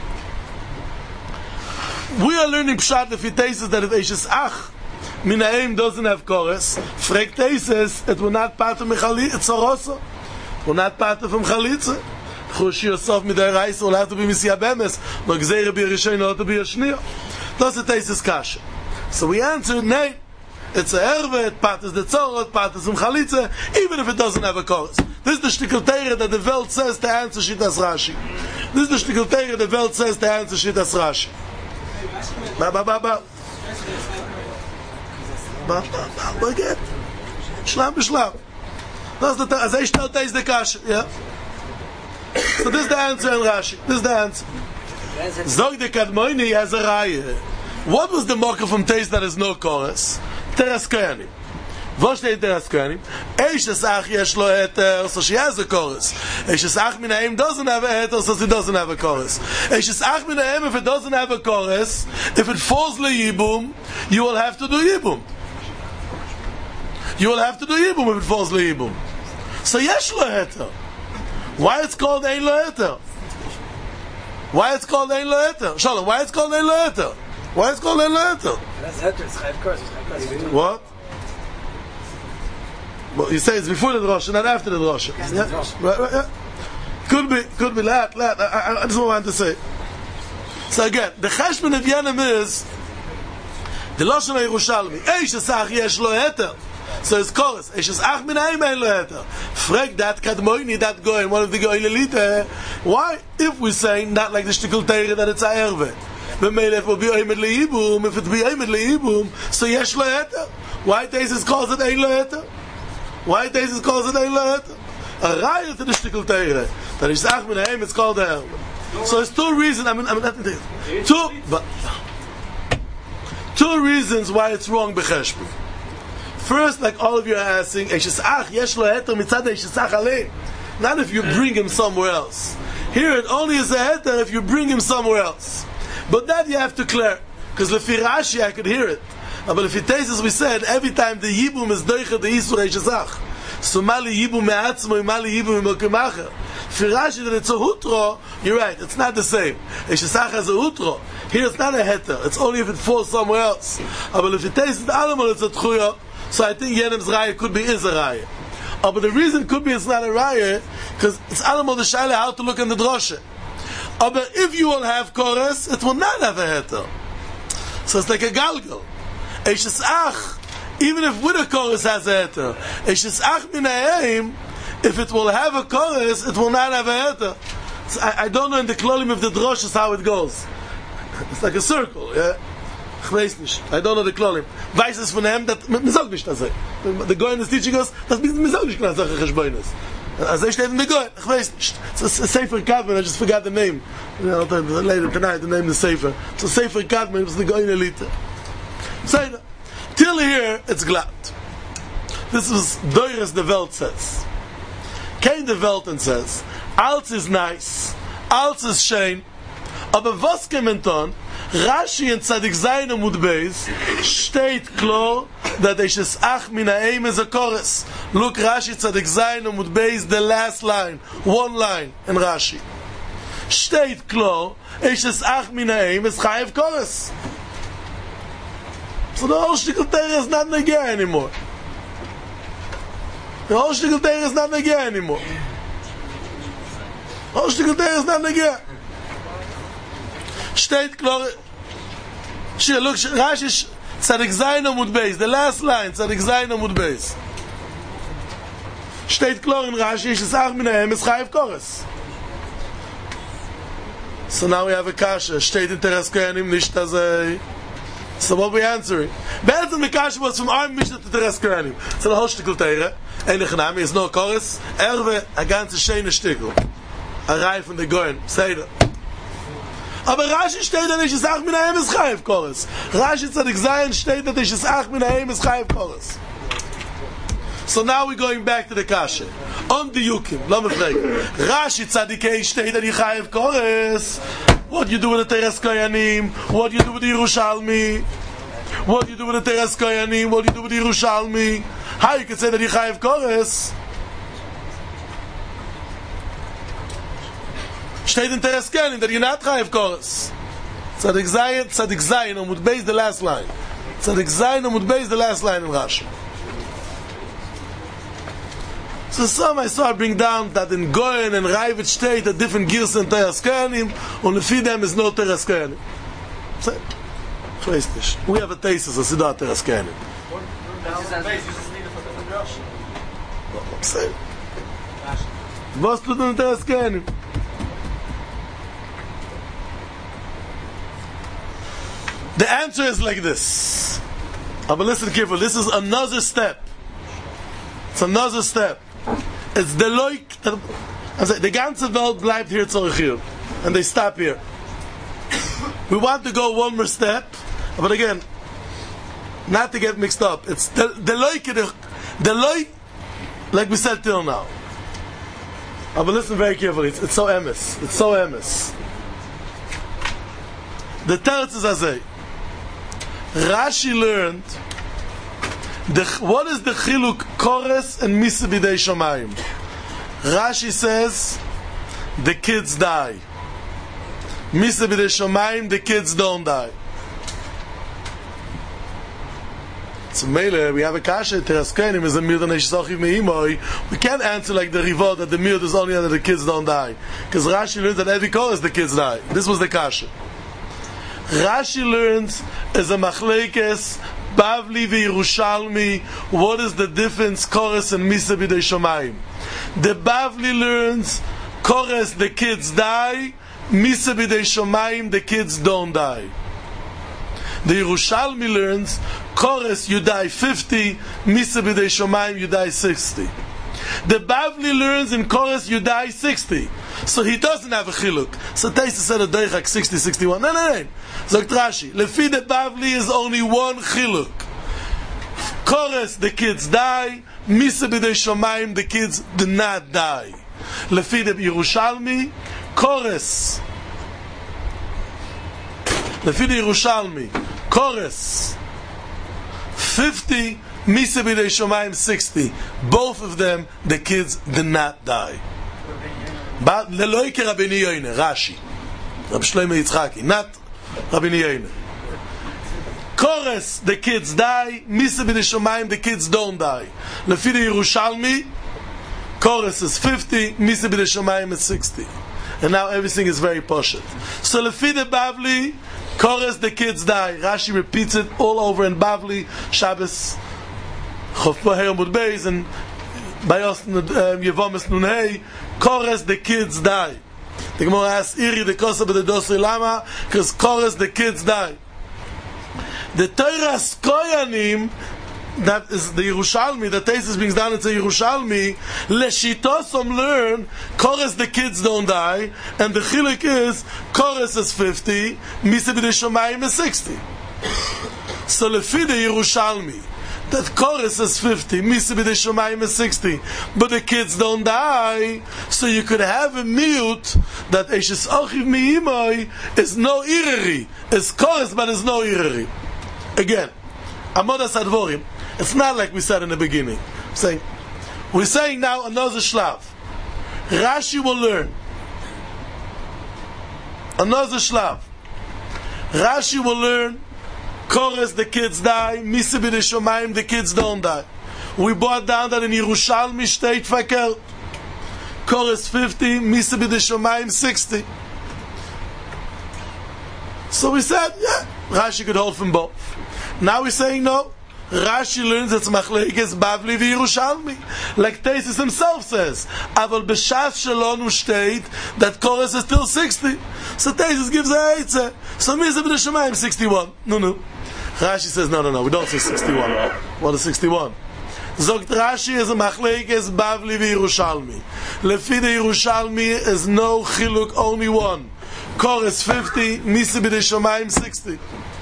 We are learning pshat if it says that if Eshes Ach Min Ha'em doesn't have chorus, fragt Eises, it will not part of Mechalitza, it's Oroso. It will not part of Mechalitza. Chush Yosef Midei Reis will have to be Misiya Bemes, no Gzeire be Rishon, no to be a Shniya. That's the Eises Kasha. So we answered, nay, it's a Erve, it part is the Tzorot, part is Mechalitza, even if it doesn't have a chorus. This is the Shtikel Teire that the Welt says to answer Shitas Rashi. This is the Shtikel Teire the Welt says to answer Shitas Rashi. Ba ba ba ba. Ba ba ba. Baget. Shlam b'shlam. That's the as I start is the kasha. Yeah. So this is the answer in Rashi. This is the answer. Zog the Kadmoini has a raya. What was the mocker from taste that is no chorus? Teras Koyanim. What steht Teras Koyanim? Eshes Ach yesh lo heter, so she has a chorus. Eshes Ach Min Ha'em doesn't have a heter, so she doesn't have a chorus. Eshes Ach Min Ha'em, if it doesn't have a chorus, if it falls le'ibum, you will have to do yibum. You will have to do yibum if it falls le'ibum. So yesh lo heter. Why it's called ein lo heter? Why it's called ein lo heter? Shalom, why it's called ein lo heter? Why it's called ein lo heter? That's heter, it's chayv course. What? Well, you say it's before the drosha, not after the drosha. Yeah? Right, right, yeah. Could be, could be. Lat, lat. I, I just want to say. So again, the cheshbon of Yanim is the Lashon HaYerushalmi. Eshes Ach yesh lo heter. So it's chorus. Eshes Ach Min Ha'em ein lo heter. Frag that Kadmoini, that goyim, one of the goyim elite. Why? If we say not like the Shtikel Teire that it's a erve. But maybe if it will be oimed leibum, if it be oimed leibum, so yesh lo heter. Why Teisus calls it ein lo heter? Why Teisus calls it ein lo heter? A raya to the Shtikel Teire. That Eshes Ach Min Ha'em, it's called a erve. So it's two reasons. I mean, I mean, nothing to two, but two reasons why it's wrong b'cheshbon. First, like all of you are asking, Eshes Ach yesh lo heter mitzad Eshes Ach alein. Not if you bring him somewhere else. Here it only is a heter if you bring him somewhere else. But that you have to clear, because lefi Rashi I could hear it. But if it takes, as we said, every time the yibum is doicha the isur Eshes Ach. So mali yibum me'atzmo, mali yibum me'okemacher. For Rashi that it's a hutro, you're right, it's not the same. Eshes Ach has a hutro. Here it's not a heter, it's only if it falls somewhere else. But if it tastes the animal, it's a tchuya. So I think Yenim's raya could be is a raya. But the reason could be it's not a raya, because it's animal the shaila how to look in the drosha. But if you will have chorus, it will not have a heter. So it's like a galgal. Eishes ach, even if with a chorus has a heter, Eishes ach min ha'eim, if it will have a chorus, it will not have a heter. So I, I don't know in the klolim of the droshes how it goes. It's like a circle, yeah? Ich weiß nicht. I don't know the klolim. Weiß es von ihm, that, man sagt nicht das. The Goyen is teaching us, that man sagt nicht, dass er Cheshbonis. Also ich steht in the Goyen, ich weiß nicht. It's a Sefer Kadman, I just forgot the name. You know, later tonight, the name is Sefer. It's a Sefer Kadman, it was the Goyen Elite. Say that. Till here, it's glad. This is Deures the Welt says. Kein the Welten says, alles is nice, alles is schön, aber was kommt dann? Rashi in Tzadik Zayin Amud Beis steht klar that Eishes ach min ha'eim is a chorus. Look, Rashi Tzadik Zayin Amud Beis, the last line, one line in Rashi. Steht klar, Eishes ach min ha'eim is chayev chorus. So the whole shtickle Torah is not negeh anymore. The whole shtickle Torah is not negeh anymore. The whole shtickle Torah is not negeh. Steht klar. Shir, look, Rashi Tzadik Zayin Amud Beis, the last line, Tzadik Zayin Amud Beis. Steht klar in Rashi, Eishes ach min ha'eim is chayev chorus. So now we have a kasha. Steht in Teres Kohanim nicht as a... So what we answering? Be'etzem the kasha was from our Mishnah to Teres Kohanim. So the whole shtickle Torah, einige Name, is no chorus, erwe a ganze schöne shtickle. A rei von der Goyen, say that. Aber Rashi steht da nicht, es ach min ha'eim is chayev chorus. Rashi Tzadik Zayin steht da nicht, es ach min ha'eim is chayev chorus. So now we're going back to the kasha. On the yukim, let me fragen. Rashi Tzadikei steht da nicht chayev chorus. What do you do with the Teres Kohanim? What do you do with the Yerushalmi? What do you do with the Teres Kohanim? What do you do with the Yerushalmi? How you can say that you chayev chorus? Steht in Teres Kohanim that you're not chayev chorus. Tzadik Zayin, Tzadik Zayin, Amud Beis, the last line. Tzadik Zayin, Amud Beis, the last line in Rashi. So some I saw bring down that in Goyen and Raivit state a different gears in Teres Kohanim, and if them is no Teres Kohanim. So, ich weiß nicht. We have a thesis, as it not Teres Kohanim. I'm saying. Was tut in Teres Kohanim? The answer is like this. But listen carefully. This is another step. It's another step. It's the loik. The ganze Welt bleibt hier zurück hier. And they stop here. We want to go one more step. But again, not to get mixed up. It's the, the loik. The loik, like we said till now. But listen very carefully. It's, it's so emes. It's so emes. The teretz is azay. Rashi learned the, what is the chiluk chorus and misa b'dei shomayim. Rashi says the kids die. Misa b'dei shomayim, the kids don't die. So Mele, we have a kasha. Teres Kohanim is a mir and Eishes me'imoi. We can't answer like the Rivot that the mir is only that the kids don't die, because Rashi learns that every chorus the kids die. This was the kasha. Rashi learns as a machlekes Bavli v'Yerushalmi. What is the difference chorus and misa b'dei shomayim? The Bavli learns chorus the kids die, misa b'dei shomayim the kids don't die. The Yerushalmi learns chorus you die fifty, misa b'dei shomayim you die sixty. The Bavli learns in chorus you die sixty. So he doesn't have a chiluk. So Taisa said a doichak sixty, sixty-one. No, no, no. Zogt Rashi. Lefi the Bavli is only one chiluk. Chorus, the kids die. Misa b'dei shomayim, the kids do not die. Lefi the Yerushalmi, chorus. Lefi the Yerushalmi, chorus. fifty, Misa b'dei shomayim, sixty. Both of them, the kids did not die. But leloike Rabbeinu Yoine, Rashi, Rab Shlomo Yitzchaki, not Rabbeinu Yoine. Chorus, the kids die. Misa b'dei shomayim, the kids don't die. Lefi the Yerushalmi, chorus is fifty. Misa b'dei shomayim is sixty. and now everything is very poshut. So Lefi the Bavli, Kores the kids die. Rashi repeats it all over in Bavli, Shabbos, Chof Boher Mud Beis, and Bayos Yevomis Nunhei, Kores the kids die. The Gemara asks Iri the Kosa the Dosri Lama, because Kores the kids die. The Teiras Koyanim, that is the Yerushalmi, the Tesis brings down into Yerushalmi, Leshitosom learn, Kores the kids don't die, and the Chilik is, Kores is fifty, Misa B'dei Shomayim is sixty. So Lefi the Yerushalmi, that Kores is fifty, Misa B'dei Shomayim is sixty, but the kids don't die, so you could have a mute that Eshes Ochiv Mi'imoi is no Ireri, is Kores but is no Ireri. Again, Amodas Advorim, it's not like we said in the beginning. I'm saying, we're saying now another shlav. Rashi will learn. Another shlav. Rashi will learn. Kores, the kids die. Misa B'dei Shomayim, the kids don't die. We brought down that in Yerushalmi state fakir. Kores fifty, Misa B'dei Shomayim sixty. So we said, yeah, Rashi could hold from both. Now we're saying no. Rashi learns it's Machlekes Bavli v'Yerushalmi. Like Tesis himself says, Aval b'shas shelonu state that Kores is still sixty. So Tesis gives a eitzah. So Misa B'dei Shomayim sixty-one. No, no. Rashi says, no, no, no, we don't say sixty-one. What is sixty-one? Zogt Rashi is a Machlekes Bavli v'Yerushalmi. Lefi the Yerushalmi is no chiluk, only one. Kores fifty, Misa B'dei Shomayim sixty.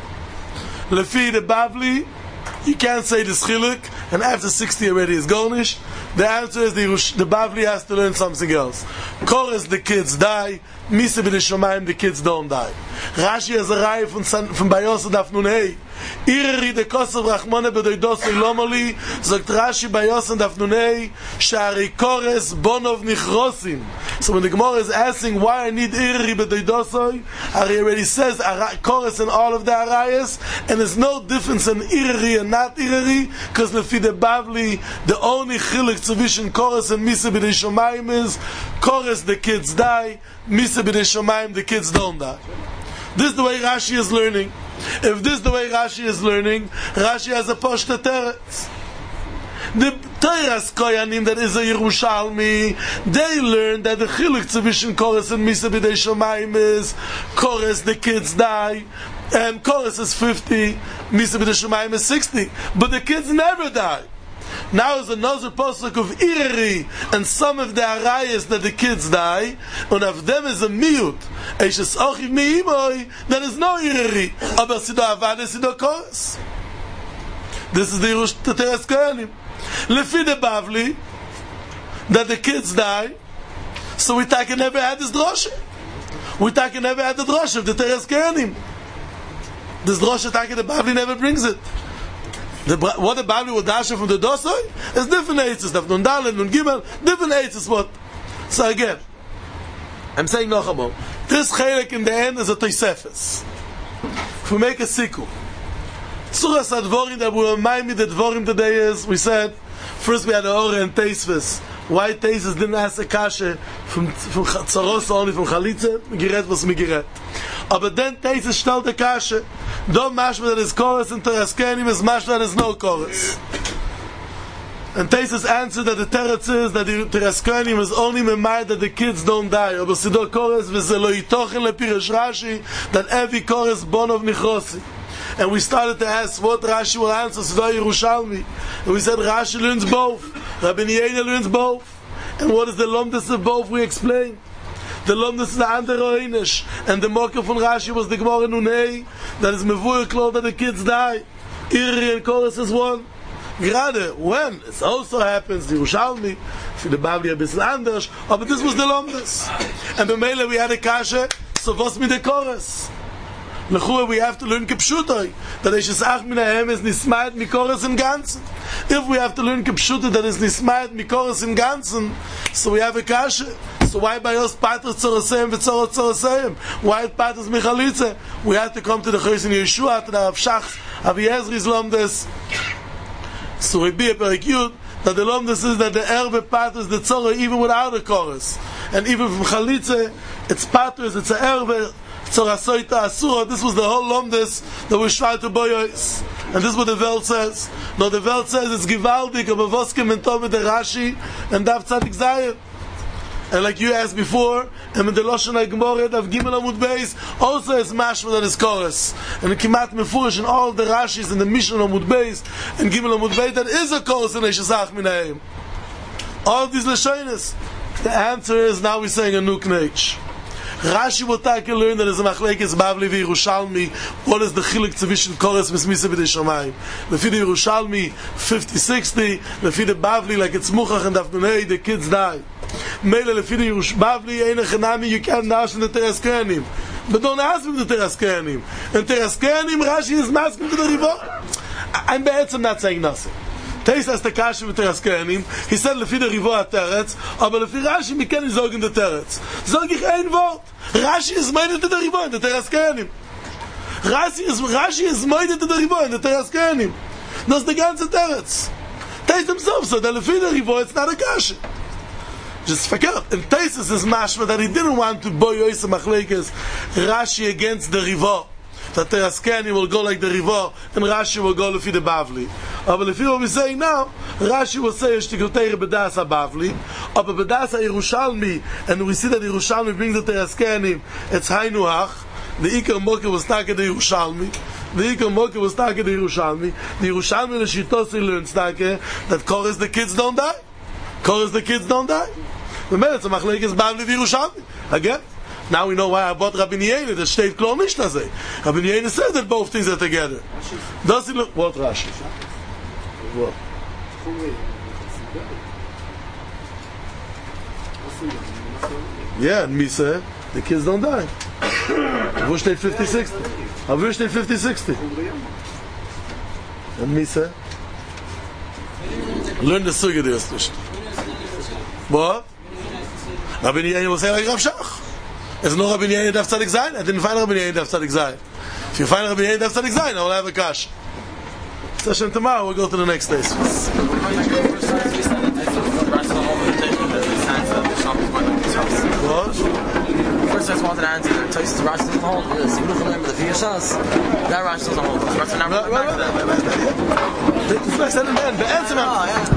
Lefi the Bavli, you can't say this chiluk, and after sixty already is gonish. The answer is the, the Bavli has to learn something else. Kores, the kids die. Misa B'dei Shomayim, the kids don't die. Rashi has a raya from, from Bayos Daf Nun Hey. Ireri de Kosov Rachmone B'dei Dosri Lomoli, Zogt Rashi Bayos Daf Nun Hey, Shari Kores Bonov Nichrosim. So when the Gemara is asking why I need Ireri B'dei Dosri, Ari already says Kores in all of the Arayas, and there's no difference in Ireri and not Ireri, because Lefi the Bavli, the only chilik tzavishon Kores and Misa B'dei Shomayim is Kores, the kids die. Misa B'dei Shomayim, the kids don't die. This is the way Rashi is learning. If this is the way Rashi is learning, Rashi has a poshta teretz. The Teiras Koyanim that is a Yerushalmi, they learn that the chiluk tzavishon Kores and Misa B'dei Shomayim is Kores, the kids die, and Kores is fifty, Misa B'dei Shomayim is sixty, but the kids never die. Now is another pasuk of Ireri and some of the arayas that the kids die, and of them is a miut. Eshes Ochiv Mi'imoi, there is no Ireri. Aber Sido Avada, Sido Kores. This is the Yerush Teres Koyanim. Lefi the Bavli, that the kids die, so we take never had this drosha. We take never had the drosha of the Teres Koyanim. This drosha take the Bavli never brings it. The, what the Bavli would dash from the Dosoi is different eitzes. Daf Nun Daled, Nun Gimel, different eitzes. What? So again, I'm saying noch einmal, this chelik in the end is a Tosefes. If we make a siku, Tzuras Advorim that we remind me the Dvorim today is, we said, first we had the Ore and Teisves. Why Teisves didn't ask a kasha from from Tzaros only from Chalitze, Migiret was Migiret. But then Teisves stellt the kasha. Don't mashma that is chorus and Teres Koyanim is mashma that is no chorus. And Teisves answered that the teretz is that the Teres Koyanim is only memayed that the kids don't die. Or b'sido chorus v'ze lo yitochen lepirish Rashi that every chorus bonov nichrosi. And we started to ask what Rashi will answer, Sido Yerushalmi. And we said Rashi learns both. Rabbi Yehuda learns both. And what is the lomdus of both? We explained. The lomdus is the andere Einish. And the mocker from Rashi was the Gemara Nun Hey, that is mevuah klol that the kids die. Iri and chorus is one. Gerade when it also happens, the Yerushalmi, for the Bavli a bisschen anders, but this was the lomdus. And the Mele we had a kasha, so was mit the chorus? Lechua, we have to learn Kipshutai, that Eshes Ach Minahem is Nismayat Mikoros im Ganzen. If we have to learn Kipshutai, that is Nismayat Mikoros im Ganzen, so we have a kasha. So why by us Patras Tzorosayim v'Tzorot Tzorosayim? Why Patras Michalitze? We have to come to the Choshen Yeshua, to the Rav Shach, Aviezri's Lomdes. So we be a Perik Yud, that the Lomdes is that the Erbe Patras, the Tzorah, even without a chorus. And even from Chalitze, it's paters, it's a erve, it's a rasoita asura. This was the whole lomdes that we tried to boyos. And this is what the Welt says. No, the Welt says it's givaldik, aber was kommt mit the Rashi, and Dav Tzadik Zayir. And like you asked before, and with the Lashon HaGemorah of Gimel Amud Beis, also is mashma that is chorus. And the Kimat Mefurish and all the Rashis in the Mishnah Amud Beis and Gimel Amud Beis, that is a chorus in Eishazach Minaim. All these Lashonis. The answer is now we're saying a new knech. Rashi will take a learn that is a machlekes Bavli vi Yerushalmi. What is the chiluk tzvishin chorus mismisa b'dei shamayim? Lefi the Yerushalmi fifty sixty. Lefi the Bavli like it's muchach and dafnei the kids die. Mele lefi the Bavli eine chenami you can't dash in the teres kehanim. But don't ask me the teres kehanim. And teres kehanim Rashi is masking to the river. I'm be'etzem not saying nothing. Teis as the kasha with teres kehanim. He said lefi the river at teretz. Aber lefi Rashi mi ken zogen the teretz. Zog ich ein Wort. Rashi is minded to the river in the teres kehanim. Rashi is Rashi is minded to the river in the teres kehanim. That's the ganze teretz. Teis himself said that lefi the river it's not a kasha. Just forget. And Taisus is mashma that he didn't want to boy Yosef Machlekes Rashi against the river. That the Askani will go like the river and Rashi will go lefi the Bavli. But if you what we're saying now, Rashi will say Shtikotei Bedas Bavli, but Bedas Yerushalmi, and we see that Yerushalmi brings the Askani. It's Hainuach. The Ikar Moke was taken the Yerushalmi. The Ikar Moke was taken the Yerushalmi. The Yerushalmi the Shitosi learns that chorus the kids don't die. Chorus the kids don't die. Remember, it's a machlekes Bavli Yerushalmi. Again, now we know why I bought Rabbi Yehuda. The state klo nicht das. Rabbi Yehuda says that both things are together. Does it look what Rashi? What? Yeah, and me say the kids don't die. Wo steht fifty sixty? Aber wo steht fifty sixty? And me say learn the suge der ist nicht. What? Rabbi Yehuda will say like Rav Shach. It's no Rabbi Yehuda Daf Tzadik Zayin. I didn't find Rabbi Yehuda Daf Tzadik Zayin. If you find Rabbi Yehuda Daf Tzadik Zayin, I will have a kash. Session tomorrow, we'll go to the next day. What? First, I just wanted to answer. Tosis Rashi doesn't hold this. You don't remember the Viyashas. That Rashi doesn't hold this. Rashi never went back to that. The first and then, the answer.